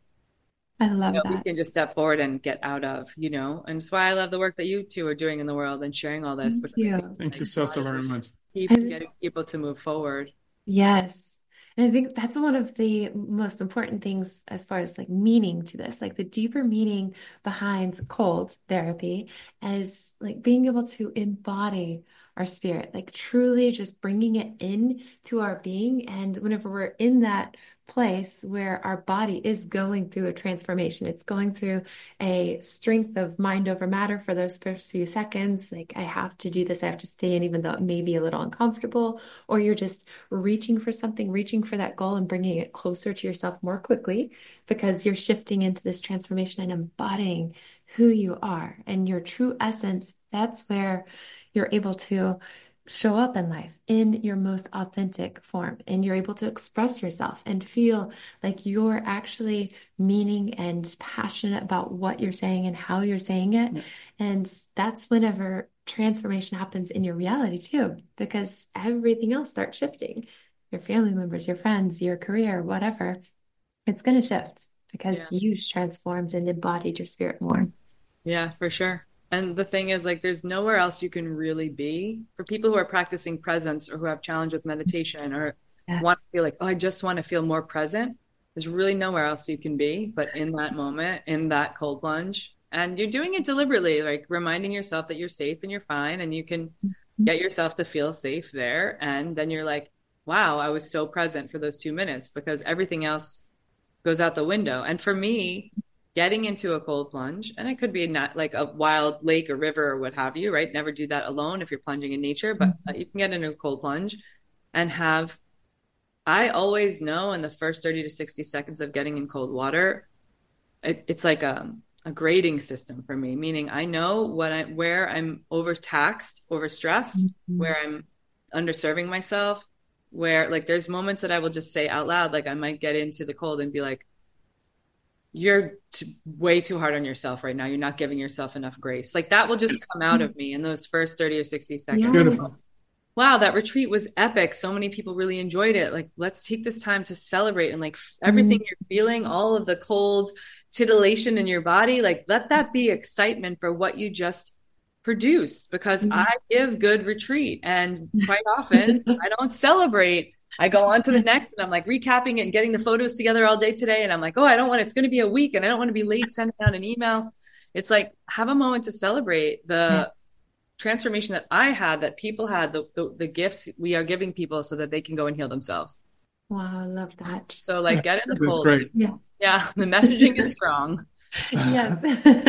I love that. We can just step forward and get out of, and it's why I love the work that you two are doing in the world and sharing all this. Thank you so very much. Keep getting people to move forward. Yes. And I think that's one of the most important things as far as like meaning to this, like the deeper meaning behind cold therapy is like being able to embody our spirit, like truly just bringing it in to our being. And whenever we're in that place where our body is going through a transformation, it's going through a strength of mind over matter for those first few seconds. Like, I have to do this, I have to stay in, even though it may be a little uncomfortable, or you're just reaching for something, reaching for that goal and bringing it closer to yourself more quickly because you're shifting into this transformation and embodying who you are and your true essence. That's where you're able to show up in life in your most authentic form, and you're able to express yourself and feel like you're actually meaning and passionate about what you're saying and how you're saying it. Yeah. And that's whenever transformation happens in your reality too, because everything else starts shifting. Your family members, your friends, your career, whatever, it's going to shift because you've transformed and embodied your spirit more. Yeah, for sure. And the thing is, like, there's nowhere else you can really be. For people who are practicing presence or who have challenge with meditation or want to feel like, oh, I just want to feel more present, there's really nowhere else you can be but in that moment, in that cold plunge. And you're doing it deliberately, like reminding yourself that you're safe and you're fine and you can get yourself to feel safe there. And then you're like, wow, I was so present for those 2 minutes, because everything else goes out the window. And for me, getting into a cold plunge, and it could be not like a wild lake or river or what have you, right? Never do that alone if you're plunging in nature, but you can get into a cold plunge and I always know in the first 30 to 60 seconds of getting in cold water, it's like a grading system for me, meaning I know where I'm overtaxed, overstressed, where I'm underserving myself, where like there's moments that I will just say out loud, like I might get into the cold and be like, you're way too hard on yourself right now. You're not giving yourself enough grace. Like that will just come out of me in those first 30 or 60 seconds. Yes. Beautiful. Wow, that retreat was epic. So many people really enjoyed it. Like, let's take this time to celebrate and like everything you're feeling, all of the cold titillation in your body, like let that be excitement for what you just produced, because I give good retreat and quite often I don't celebrate. I go on to the next and I'm like recapping it and getting the photos together all day today. And I'm like, oh, it's going to be a week and I don't want to be late sending out an email. It's like, have a moment to celebrate the transformation that I had, that people had, the gifts we are giving people so that they can go and heal themselves. Wow, I love that. So like get in the That's cold. great. Yeah. Yeah, the messaging is strong. Yes.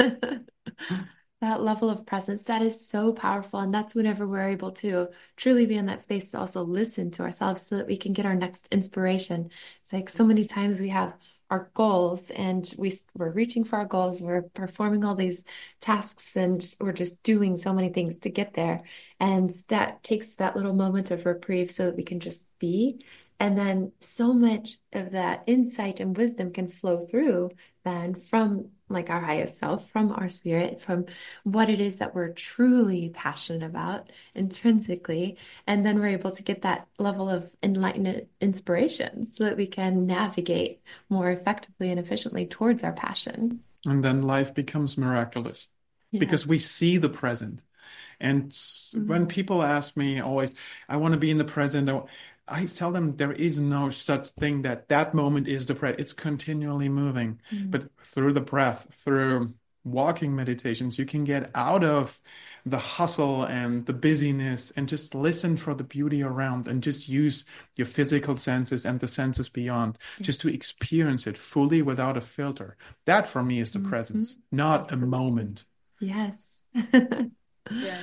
That level of presence, that is so powerful. And that's whenever we're able to truly be in that space to also listen to ourselves so that we can get our next inspiration. It's like so many times we have our goals and we're reaching for our goals, we're performing all these tasks and we're just doing so many things to get there. And that takes that little moment of reprieve so that we can just be. And then so much of that insight and wisdom can flow through then from like our highest self, from our spirit, from what it is that we're truly passionate about intrinsically. And then we're able to get that level of enlightened inspiration so that we can navigate more effectively and efficiently towards our passion. And then life becomes miraculous because Yes. we see the present. And when people ask me always, I want to be in the present, I tell them there is no such thing that moment is the present. It's continually moving. But through the breath, through walking meditations, you can get out of the hustle and the busyness and just listen for the beauty around and just use your physical senses and the senses beyond just to Yes. experience it fully without a filter. That for me is the presence, not a Absolutely. moment. Yes. Yeah.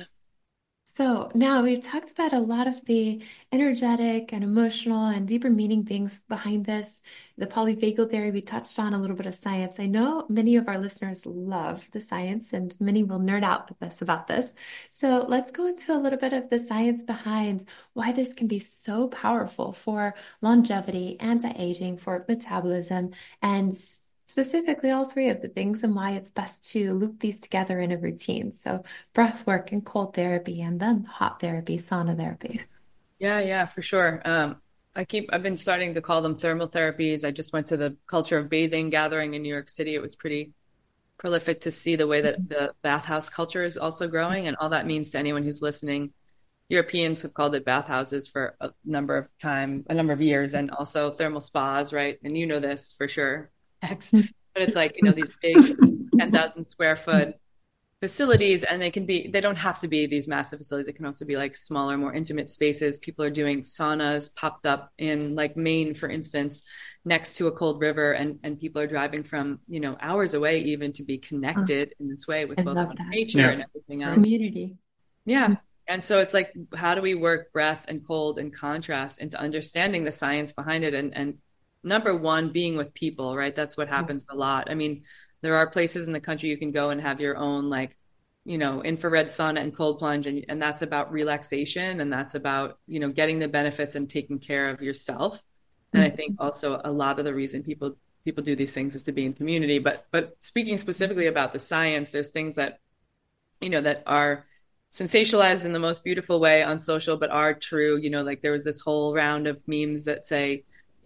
So now we've talked about a lot of the energetic and emotional and deeper meaning things behind this. The polyvagal theory, we touched on a little bit of science. I know many of our listeners love the science and many will nerd out with us about this. So let's go into a little bit of the science behind why this can be so powerful for longevity, anti-aging, for metabolism, and specifically all three of the things and why it's best to loop these together in a routine. So breath work and cold therapy and then hot therapy, sauna therapy. Yeah, for sure. I've been starting to call them thermal therapies. I just went to the Culture of Bathing gathering in New York City. It was pretty prolific to see the way that the bathhouse culture is also growing, and all that means to anyone who's listening. Europeans have called it bathhouses for a number of years, and also thermal spas, right? And you know this for sure, X. But it's like, these big 10,000 square foot facilities, and they don't have to be these massive facilities. It can also be like smaller, more intimate spaces. People are doing saunas popped up in like Maine, for instance, next to a cold river, and people are driving from, hours away even to be connected in this way with I both love that. nature Yes. and everything else. Community. Yeah. And so it's like, how do we work breath and cold and contrast into understanding the science behind it? And number one, being with people, right? That's what happens a lot. I mean, there are places in the country you can go and have your own, like, infrared sauna and cold plunge. And that's about relaxation. And that's about, getting the benefits and taking care of yourself. And I think also a lot of the reason people do these things is to be in community. But speaking specifically about the science, there's things that, that are sensationalized in the most beautiful way on social, but are true. Like there was this whole round of memes that say,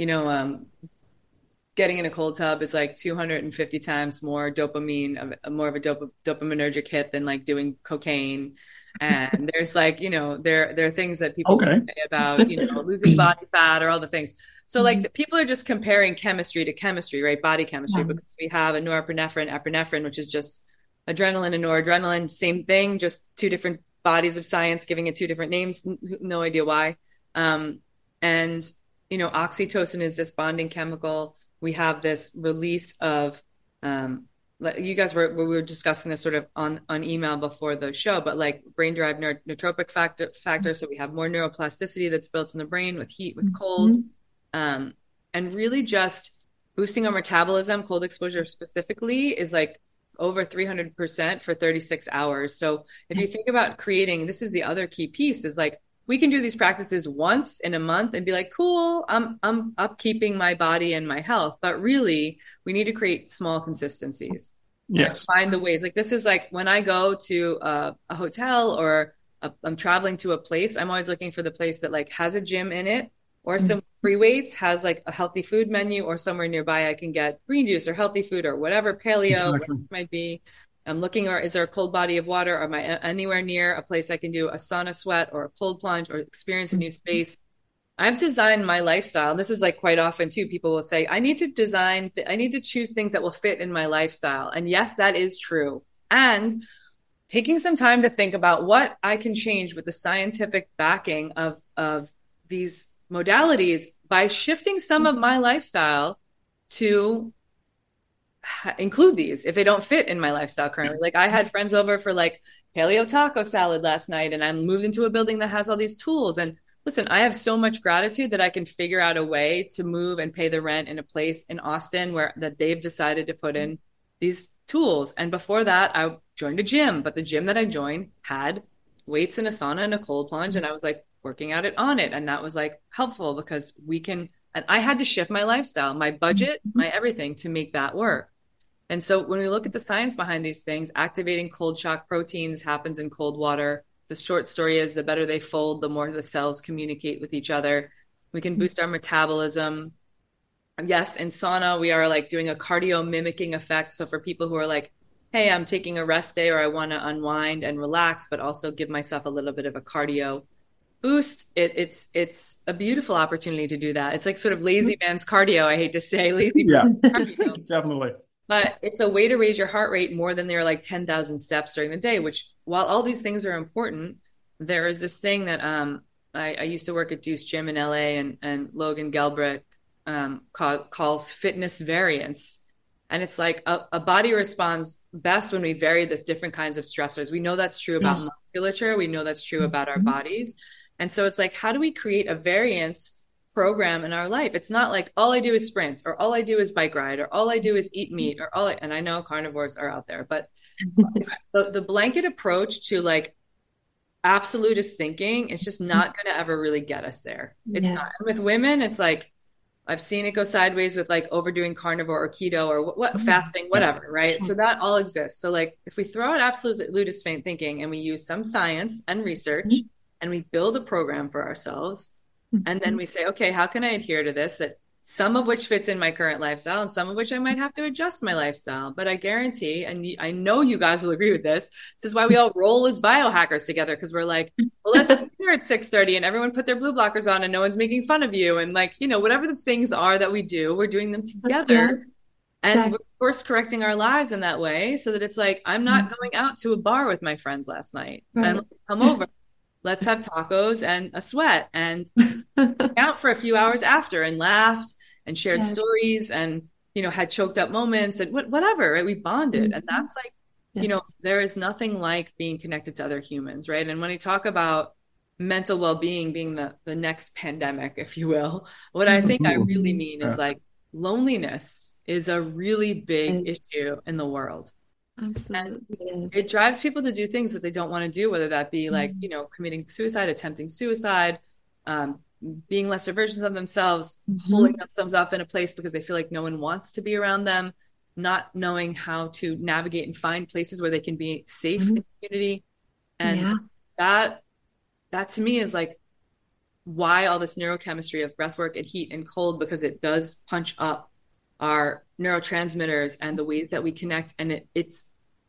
getting in a cold tub is like 250 times more dopamine, more of a dopaminergic hit than like doing cocaine. And there's like, there are things that people say about, losing body fat or all the things. So like people are just comparing chemistry to chemistry, right? Body chemistry, because we have a norepinephrine, epinephrine, which is just adrenaline and noradrenaline, same thing, just two different bodies of science giving it two different names. No idea why. And, oxytocin is this bonding chemical. We have this release of, you guys we were discussing this sort of on email before the show, but like brain derived neurotropic factor. So we have more neuroplasticity that's built in the brain with heat, with cold, and really just boosting our metabolism. Cold exposure specifically is like over 300% for 36 hours. So if you think about creating, this is the other key piece, is like, we can do these practices once in a month and be like, cool, I'm upkeeping my body and my health. But really, we need to create small consistencies. Yes. Find the ways. Like this is like when I go to a hotel or I'm traveling to a place, I'm always looking for the place that like has a gym in it or some free weights, has like a healthy food menu, or somewhere nearby I can get green juice or healthy food or whatever, paleo, whatever it might be. I'm looking, or is there a cold body of water? Or am I anywhere near a place I can do a sauna sweat or a cold plunge or experience a new space? I've designed my lifestyle. This is like quite often too, people will say, I need to choose things that will fit in my lifestyle. And yes, that is true. And taking some time to think about what I can change with the scientific backing of these modalities by shifting some of my lifestyle to include these if they don't fit in my lifestyle currently. Like I had friends over for like paleo taco salad last night, and I moved into a building that has all these tools. And listen, I have so much gratitude that I can figure out a way to move and pay the rent in a place in Austin where that they've decided to put in these tools. And before that, I joined a gym, but the gym that I joined had weights and a sauna and a cold plunge. And I was like working out on it. And that was like helpful because and I had to shift my lifestyle, my budget, my everything to make that work. And so when we look at the science behind these things, activating cold shock proteins happens in cold water. The short story is the better they fold, the more the cells communicate with each other. We can boost our metabolism. Yes, in sauna, we are like doing a cardio mimicking effect. So for people who are like, hey, I'm taking a rest day or I want to unwind and relax, but also give myself a little bit of a cardio boost, it's a beautiful opportunity to do that. It's like sort of lazy man's cardio. I hate to say lazy man's cardio. Definitely. But it's a way to raise your heart rate more than there are like 10,000 steps during the day, which while all these things are important, there is this thing that I used to work at Deuce Gym in LA, and Logan Gelbrich calls fitness variance. And it's like a body responds best when we vary the different kinds of stressors. We know that's true about musculature. We know that's true about our bodies. And so it's like, how do we create a variance program in our life? It's not like all I do is sprint, or all I do is bike ride, or all I do is eat meat, and I know carnivores are out there, but the blanket approach to like absolutist thinking is just not going to ever really get us there. It's not. With women, it's like, I've seen it go sideways with like overdoing carnivore or keto or fasting, whatever, right? So that all exists. So like if we throw out absolutist thinking and we use some science and research and we build a program for ourselves, and then we say, okay, how can I adhere to this? That some of which fits in my current lifestyle and some of which I might have to adjust my lifestyle. But I guarantee, and I know you guys will agree with this is why we all roll as biohackers together, because we're like, well, let's be here at 6:30 and everyone put their blue blockers on and no one's making fun of you. And like, whatever the things are that we do, we're doing them together. And we're course correcting our lives in that way, so that it's like, I'm not going out to a bar with my friends last night. I'm like, come over. Let's have tacos and a sweat and out for a few hours after, and laughed and shared stories and, had choked up moments and whatever, right? We bonded. And that's like, there is nothing like being connected to other humans, right? And when we talk about mental well-being being the next pandemic, if you will, what I think I really mean is like loneliness is a really big issue in the world. Absolutely. It drives people to do things that they don't want to do, whether that be like, committing suicide, attempting suicide, being lesser versions of themselves, holding themselves up in a place because they feel like no one wants to be around them, not knowing how to navigate and find places where they can be safe in the community. And that to me is like why all this neurochemistry of breathwork and heat and cold, because it does punch up our neurotransmitters and the ways that we connect. And it's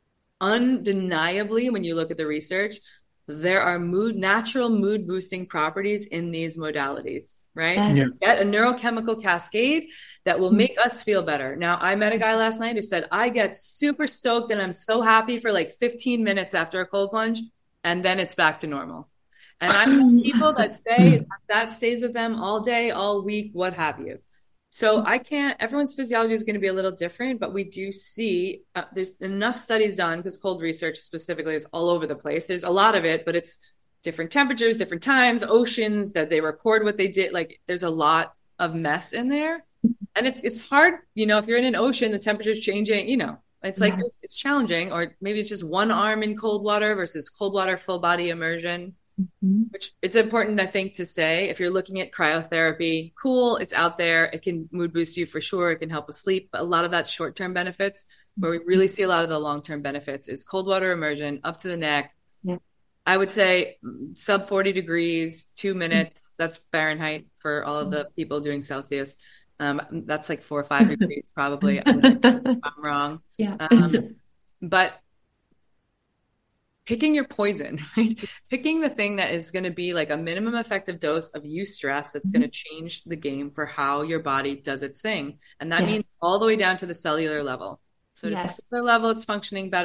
undeniably, when you look at the research, there are natural mood boosting properties in these modalities, right? Yes. Get a neurochemical cascade that will make us feel better. Now, I met a guy last night who said, I get super stoked and I'm so happy for like 15 minutes after a cold plunge, and then it's back to normal. And I know people that say that stays with them all day, all week, what have you. So everyone's physiology is going to be a little different, but we do see there's enough studies done, because cold research specifically is all over the place. There's a lot of it, but it's different temperatures, different times, oceans that they record what they did. Like there's a lot of mess in there, and it's hard, if you're in an ocean, the temperature's changing, it's like, it's challenging. Or maybe it's just one arm in cold water versus cold water, full body immersion. Which it's important, I think, to say, if you're looking at cryotherapy, cool, it's out there. It can mood boost you for sure. It can help with sleep. But a lot of that's short-term benefits. Where we really see a lot of the long-term benefits is cold water immersion up to the neck. I would say sub 40 degrees, 2 minutes. That's Fahrenheit for all of the people doing Celsius. That's like 4 or 5 degrees probably. I'm wrong. But picking your poison, right? Picking the thing that is going to be like a minimum effective dose of eustress that's going to change the game for how your body does its thing. And that means all the way down to the cellular level. So at a cellular level, it's functioning better.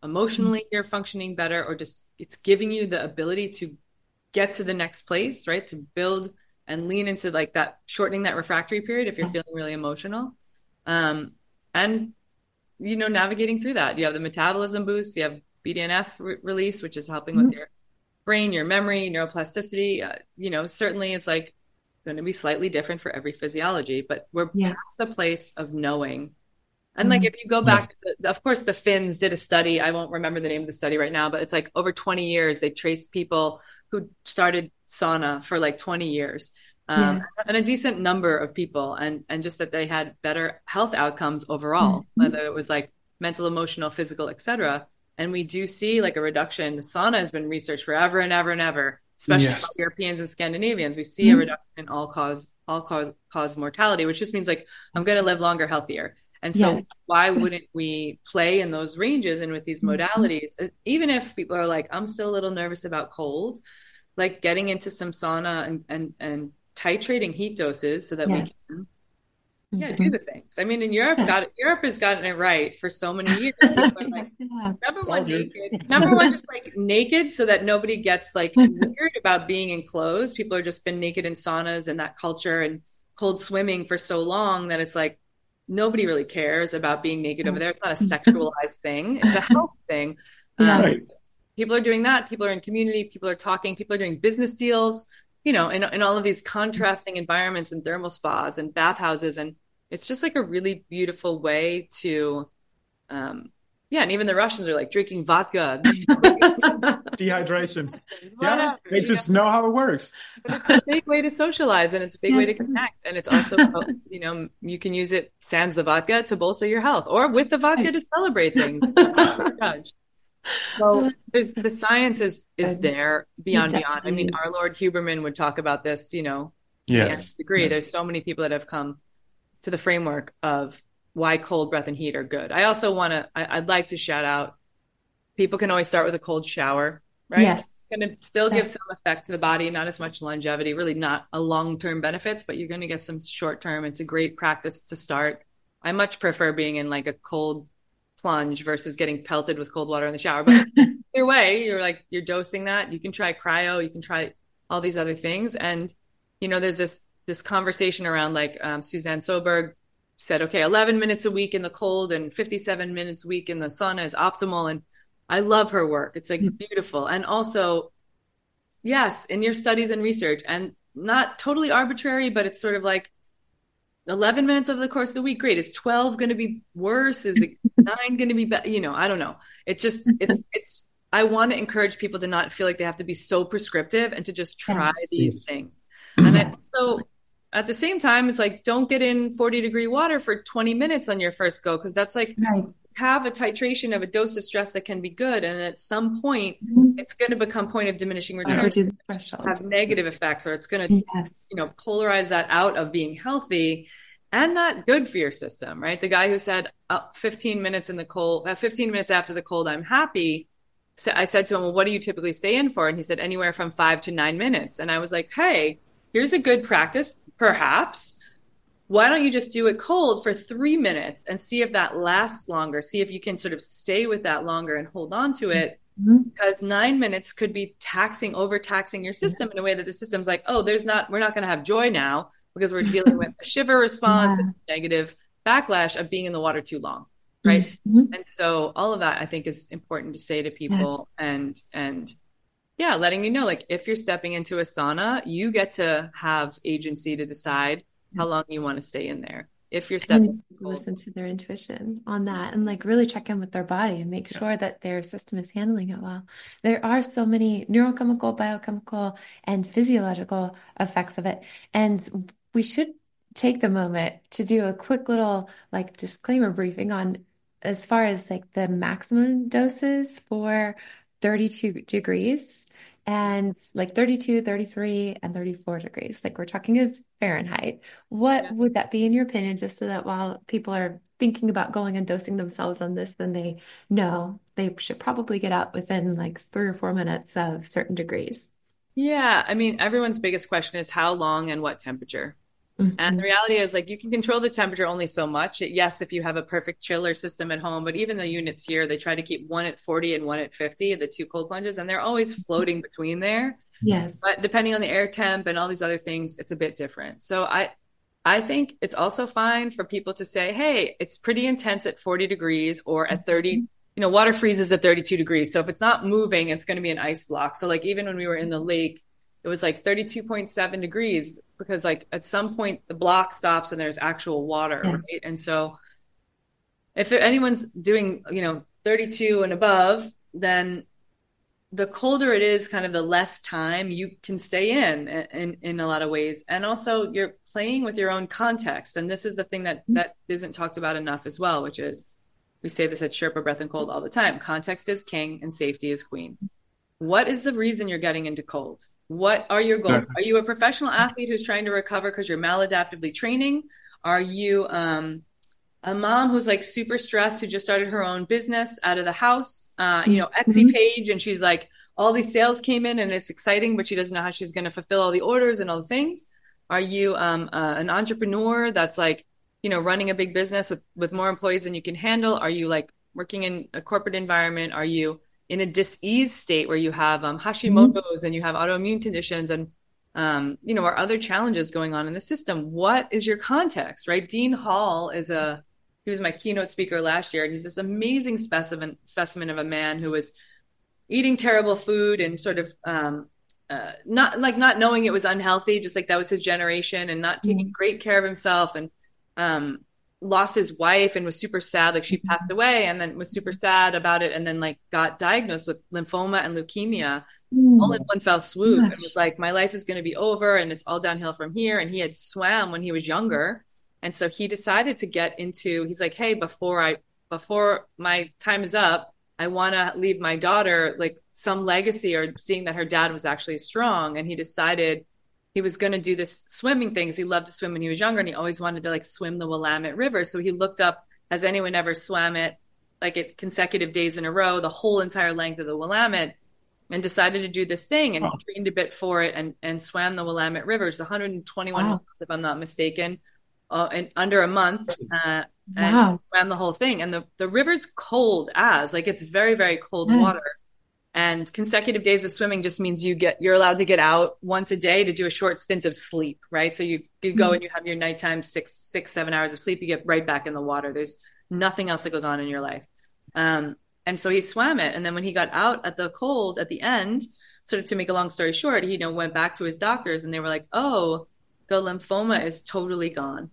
emotionally you're functioning better, or just it's giving you the ability to get to the next place, right? To build and lean into like that, shortening that refractory period if you're feeling really emotional. And navigating through that. You have the metabolism boost, you have BDNF release, which is helping with your brain, your memory, neuroplasticity. Certainly it's like going to be slightly different for every physiology, but we're past the place of knowing. And like, if you go back, of course, the Finns did a study. I won't remember the name of the study right now, but it's like over 20 years, they traced people who started sauna for like 20 years. And a decent number of people, and just that they had better health outcomes overall, whether it was like mental, emotional, physical, etc. And we do see like a reduction. Sauna has been researched forever and ever and ever, especially by Europeans and Scandinavians. We see a reduction in all cause mortality, which just means like I'm going to live longer, healthier. And so why wouldn't we play in those ranges and with these modalities, even if people are like, I'm still a little nervous about cold, like getting into some sauna and titrating heat doses so that we can do the things. I mean, in Europe, Europe has gotten it right for so many years. Like, number one, just like naked so that nobody gets like weird about being enclosed. People have just been naked in saunas and that culture and cold swimming for so long that it's like nobody really cares about being naked over there. It's not a sexualized thing. It's a health thing. People are doing that. People are in community. People are talking. People are doing business deals, in all of these contrasting environments and thermal spas and bathhouses. And it's just like a really beautiful way to, and even the Russians are like drinking vodka. Dehydration. They just know how it works. But it's a big way to socialize, and it's a big way to connect. And it's also, you can use it sans the vodka to bolster your health, or with the vodka to celebrate things. So the science is there beyond. I mean, our Lord Huberman would talk about this, degree. There's so many people that have come to the framework of why cold breath and heat are good. I also I'd like to shout out, people can always start with a cold shower, right? Yes. It's going to still give some effect to the body, not as much longevity, really not a long-term benefits, but you're going to get some short-term. It's a great practice to start. I much prefer being in like a cold plunge versus getting pelted with cold water in the shower. But either way, you're dosing that. You can try cryo, you can try all these other things. And, there's this conversation around like Suzanne Soberg said, okay, 11 minutes a week in the cold and 57 minutes a week in the sauna is optimal. And I love her work. It's like beautiful. And also, yes, in your studies and research, and not totally arbitrary, but it's sort of like 11 minutes over the course of the week. Great. Is 12 going to be worse? Is it 9 going to be better? I don't know. I want to encourage people to not feel like they have to be so prescriptive and to just try these things. And so at the same time, it's like, don't get in 40-degree water for 20 minutes on your first go. Cause that's like, have a titration of a dose of stress that can be good. And at some point it's going to become point of diminishing returns, have negative effects, or it's going to, polarize that out of being healthy and not good for your system. Right. The guy who said 15 minutes in the cold, 15 minutes after the cold, I'm happy. So I said to him, well, what do you typically stay in for? And he said anywhere from 5 to 9 minutes. And I was like, hey, here's a good practice. Perhaps, why don't you just do it cold for 3 minutes and see if that lasts longer? See if you can sort of stay with that longer and hold on to it, because 9 minutes could be overtaxing your system in a way that the system's like, oh, we're not going to have joy now because we're dealing with a shiver response, it's a negative backlash of being in the water too long, right? And so all of that I think is important to say to people, and letting like if you're stepping into a sauna, you get to have agency to decide how long you want to stay in there. If you're stepping to listen to their intuition on that, and like really check in with their body and make sure that their system is handling it well. There are so many neurochemical, biochemical, and physiological effects of it. And we should take the moment to do a quick little like disclaimer briefing on as far as like the maximum doses for 32 degrees and like 32, 33, and 34 degrees. Like we're talking of Fahrenheit. What would that be in your opinion, just so that while people are thinking about going and dosing themselves on this, then they know they should probably get out within like 3 or 4 minutes of certain degrees? Yeah. I mean, everyone's biggest question is how long and what temperature, And the Mhm. reality is, like, you can control the temperature only so much. Yes, if you have a perfect chiller system at home, but even the units here, they try to keep one at 40 and one at 50, the two cold plunges, and they're always floating between there. Yes. But depending on the air temp and all these other things, it's a bit different. So I think it's also fine for people to say, hey, it's pretty intense at 40 degrees or at 30. Water freezes at 32 degrees. So if it's not moving, it's going to be an ice block. So like even when we were in the lake, it was like 32.7 degrees because like at some point the block stops and there's actual water, Yes. right? And so if anyone's doing, 32 and above, then the colder it is, kind of the less time you can stay in a lot of ways. And also you're playing with your own context. And this is the thing that isn't talked about enough as well, which is we say this at Sherpa Breath and Cold all the time. Context is king and safety is queen. What is the reason you're getting into cold? What are your goals? Are you a professional athlete who's trying to recover because you're maladaptively training? Are you a mom who's like super stressed who just started her own business out of the house, Etsy page, and she's like, all these sales came in and it's exciting, but she doesn't know how she's going to fulfill all the orders and all the things. Are you an entrepreneur that's like, running a big business with more employees than you can handle? Are you like working in a corporate environment? Are you in a dis-ease state where you have Hashimoto's and you have autoimmune conditions and or other challenges going on in the system? What is your context, right? Dean Hall he was my keynote speaker last year, and he's this amazing specimen of a man who was eating terrible food and sort of not knowing it was unhealthy, just like that was his generation, and not taking great care of himself, and lost his wife and was super sad, like she passed away, and then was super sad about it, and then like got diagnosed with lymphoma and leukemia all in one fell swoop. It was like, my life is going to be over and it's all downhill from here. And he had swam when he was younger. And so he decided to get into, he's like, hey, before my time is up, I want to leave my daughter like some legacy, or seeing that her dad was actually strong. And he decided he was going to do this swimming thing because he loved to swim when he was younger. And he always wanted to like swim the Willamette River. So he looked up, has anyone ever swam it like at consecutive days in a row, the whole entire length of the Willamette, and decided to do this thing and trained a bit for it and swam the Willamette River. It's 121 miles, if I'm not mistaken, in under a month, and swam the whole thing. And the river's cold like it's very, very cold water. And consecutive days of swimming just means you're allowed to get out once a day to do a short stint of sleep, right? So you go and you have your nighttime 7 hours of sleep, you get right back in the water. There's nothing else that goes on in your life. And so he swam it. And then when he got out at the cold at the end, sort of to make a long story short, he went back to his doctors and they were like, oh, the lymphoma is totally gone.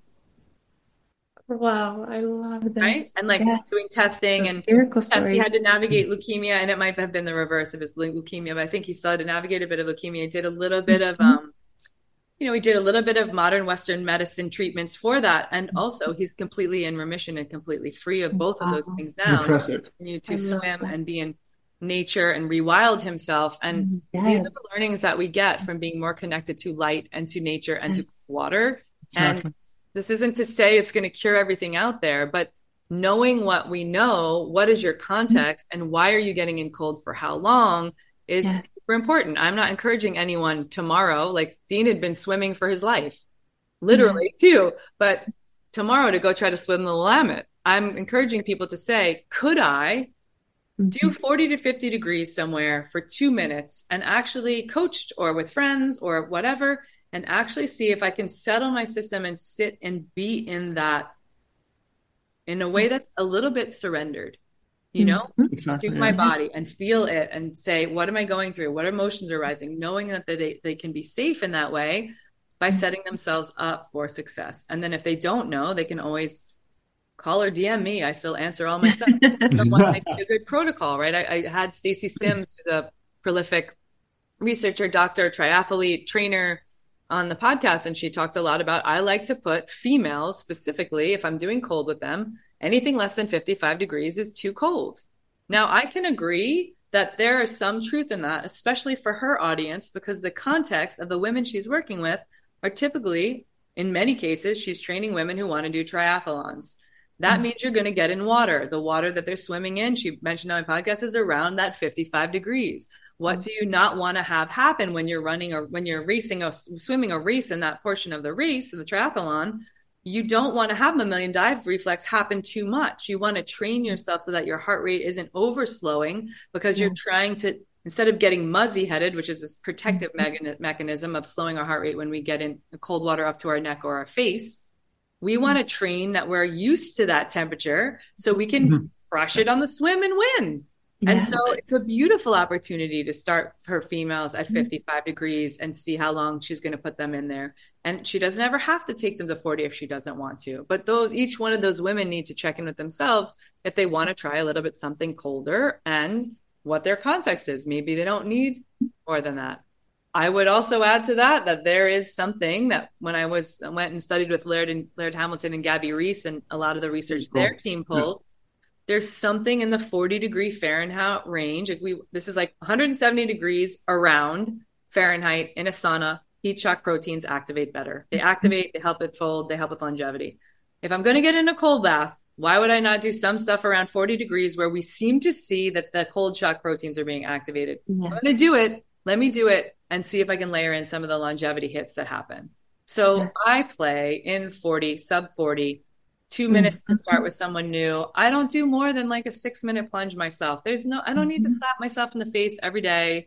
Wow, I love this. Right? And like doing testing, those and miracle he had to stories. navigate leukemia, and it might have been the reverse of his leukemia, but I think he still had to navigate a bit of leukemia. He did a little bit of he did a little bit of modern Western medicine treatments for that. And also he's completely in remission and completely free of both of those things now. Impressive. Continued to swim and be in nature and rewild himself. And these are the learnings that we get from being more connected to light and to nature and to water. Exactly. And this isn't to say it's going to cure everything out there, but knowing what we know, what is your context and why are you getting in cold for how long is super important. I'm not encouraging anyone tomorrow, like Dean had been swimming for his life, literally too, but tomorrow to go try to swim the Willamette. I'm encouraging people to say, could I do 40 to 50 degrees somewhere for 2 minutes and actually coached or with friends or whatever, and actually see if I can settle my system and sit and be in that in a way that's a little bit surrendered, Exactly, to my body and feel it and say, what am I going through? What emotions are rising? Knowing that they can be safe in that way by setting themselves up for success. And then if they don't know, they can always call or DM me. I still answer all my stuff. Someone might be a good protocol, right? I had Stacy Sims, who's a prolific researcher, doctor, triathlete, trainer, on the podcast, and she talked a lot about, I like to put females specifically, if I'm doing cold with them, anything less than 55 degrees is too cold. Now, I can agree that there is some truth in that, especially for her audience, because the context of the women she's working with are typically, in many cases, she's training women who want to do triathlons. That means you're going to get in water. The water that they're swimming in, she mentioned on my podcast, is around that 55 degrees. What do you not want to have happen when you're running or when you're racing or swimming a race in that portion of the race, in the triathlon? You don't want to have mammalian dive reflex happen too much. You want to train yourself so that your heart rate isn't overslowing, because you're trying to, instead of getting muzzy headed, which is this protective mechanism of slowing our heart rate when we get in cold water up to our neck or our face, we want to train that we're used to that temperature so we can crush it on the swim and win. And so it's a beautiful opportunity to start for females at 55 degrees and see how long she's going to put them in there. And she doesn't ever have to take them to 40 if she doesn't want to. But each one of those women need to check in with themselves if they want to try a little bit something colder and what their context is. Maybe they don't need more than that. I would also add to that there is something that when I went and studied with Laird Hamilton and Gabby Reese and a lot of the research their team pulled, there's something in the 40-degree Fahrenheit range. This is like 170 degrees around Fahrenheit in a sauna. Heat shock proteins activate better. They activate, they help it fold, they help with longevity. If I'm going to get in a cold bath, why would I not do some stuff around 40 degrees where we seem to see that the cold shock proteins are being activated? I'm going to do it. Let me do it and see if I can layer in some of the longevity hits that happen. So I play in 40, sub 40, 2 minutes to start with someone new. I don't do more than like a 6-minute plunge myself. I don't need to slap myself in the face every day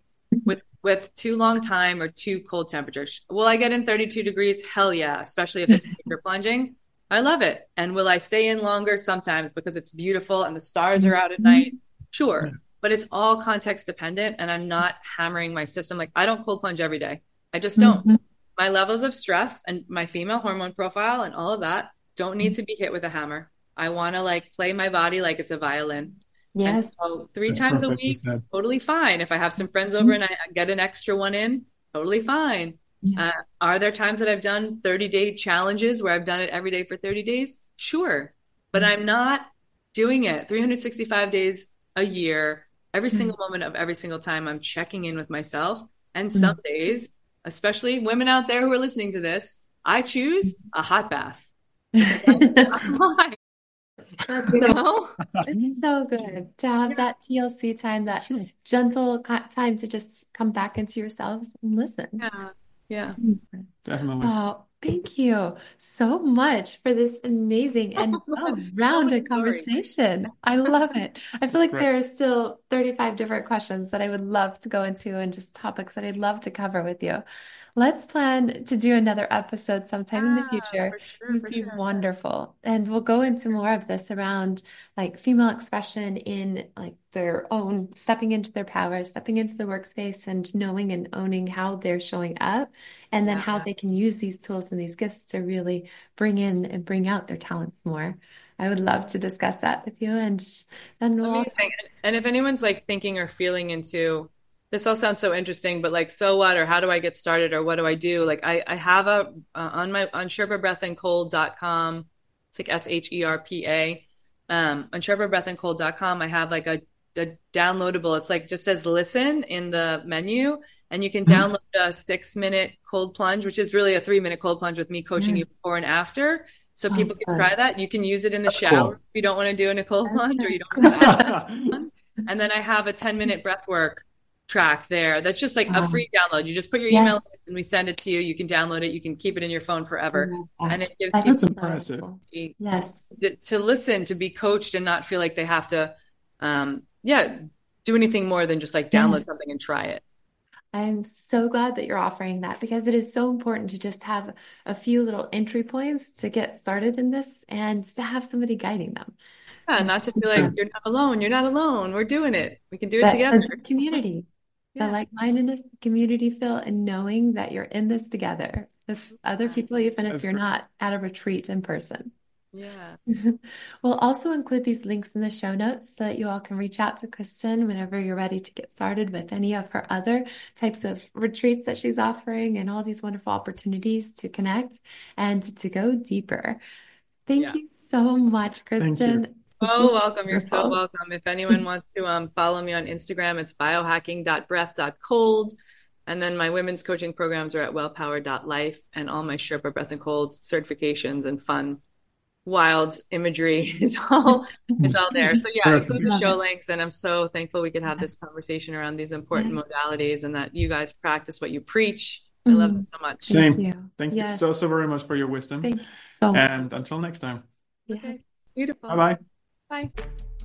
with too long time or too cold temperatures. Will I get in 32 degrees? Hell yeah. Especially if it's deeper plunging. I love it. And will I stay in longer? Sometimes, because it's beautiful and the stars are out at night. Sure. But it's all context dependent, and I'm not hammering my system. Like, I don't cold plunge every day. I just don't. My levels of stress and my female hormone profile and all of that don't need to be hit with a hammer. I want to like play my body like it's a violin. Yes. And so 3 times a week, totally fine. If I have some friends over and I get an extra one in, totally fine. Are there times that I've done 30-day challenges where I've done it every day for 30 days? Sure. But I'm not doing it 365 days a year, every single moment of every single time. I'm checking in with myself. And some days, especially women out there who are listening to this, I choose a hot bath. It's so good to have that TLC time, that gentle time to just come back into yourselves and listen. Yeah, definitely. Wow, thank you so much for this amazing and well-rounded conversation. I love it. I feel like there are still 35 different questions that I would love to go into and just topics that I'd love to cover with you. Let's plan to do another episode sometime in the future. It would be wonderful. And we'll go into more of this around like female expression in like their own, stepping into their power, stepping into their workspace and knowing and owning how they're showing up, and then how they can use these tools and these gifts to really bring in and bring out their talents more. I would love to discuss that with you. And then we'll also... And if anyone's like thinking or feeling into, this all sounds so interesting, but like, so what, or how do I get started, or what do I do? Like I have on SherpaBreathandCold.com, it's like SHERPA. On SherpaBreathandCold.com, I have like a downloadable. It's like, just says listen in the menu, and you can download a 6-minute cold plunge, which is really a 3-minute cold plunge with me coaching you before and after. So people can try that. You can use it in the shower if you don't want to do in a cold plunge, or you don't want to. And then I have a 10-minute breath work track there. That's just like a free download. You just put your email in and we send it to you. You can download it. You can keep it in your phone forever. And it gives That's impressive. To listen, to be coached and not feel like they have to, do anything more than just like download something and try it. I'm so glad that you're offering that, because it is so important to just have a few little entry points to get started in this and to have somebody guiding them. Yeah, not to feel like you're not alone. You're not alone. We're doing it. We can do it together. Community. The like-mindedness, community feel, and knowing that you're in this together with other people, even if you're not at a retreat in person. Yeah. We'll also include these links in the show notes so that you all can reach out to Kristen whenever you're ready to get started with any of her other types of retreats that she's offering, and all these wonderful opportunities to connect and to go deeper. Thank you so much, Kristen. Welcome. You're so welcome. If anyone wants to follow me on Instagram, it's biohacking.breath.cold. And then my women's coaching programs are at wellpower.life, and all my Sherpa Breath and Cold certifications and fun wild imagery is all there. So yeah, include the Perfect. show links, and I'm so thankful we could have this conversation around these important modalities and that you guys practice what you preach. I love it so much. Thank Same. you. Thank you Yes. so very much for your wisdom. Thank you so much. And until next time. Yeah. Okay, beautiful. Bye-bye. Bye.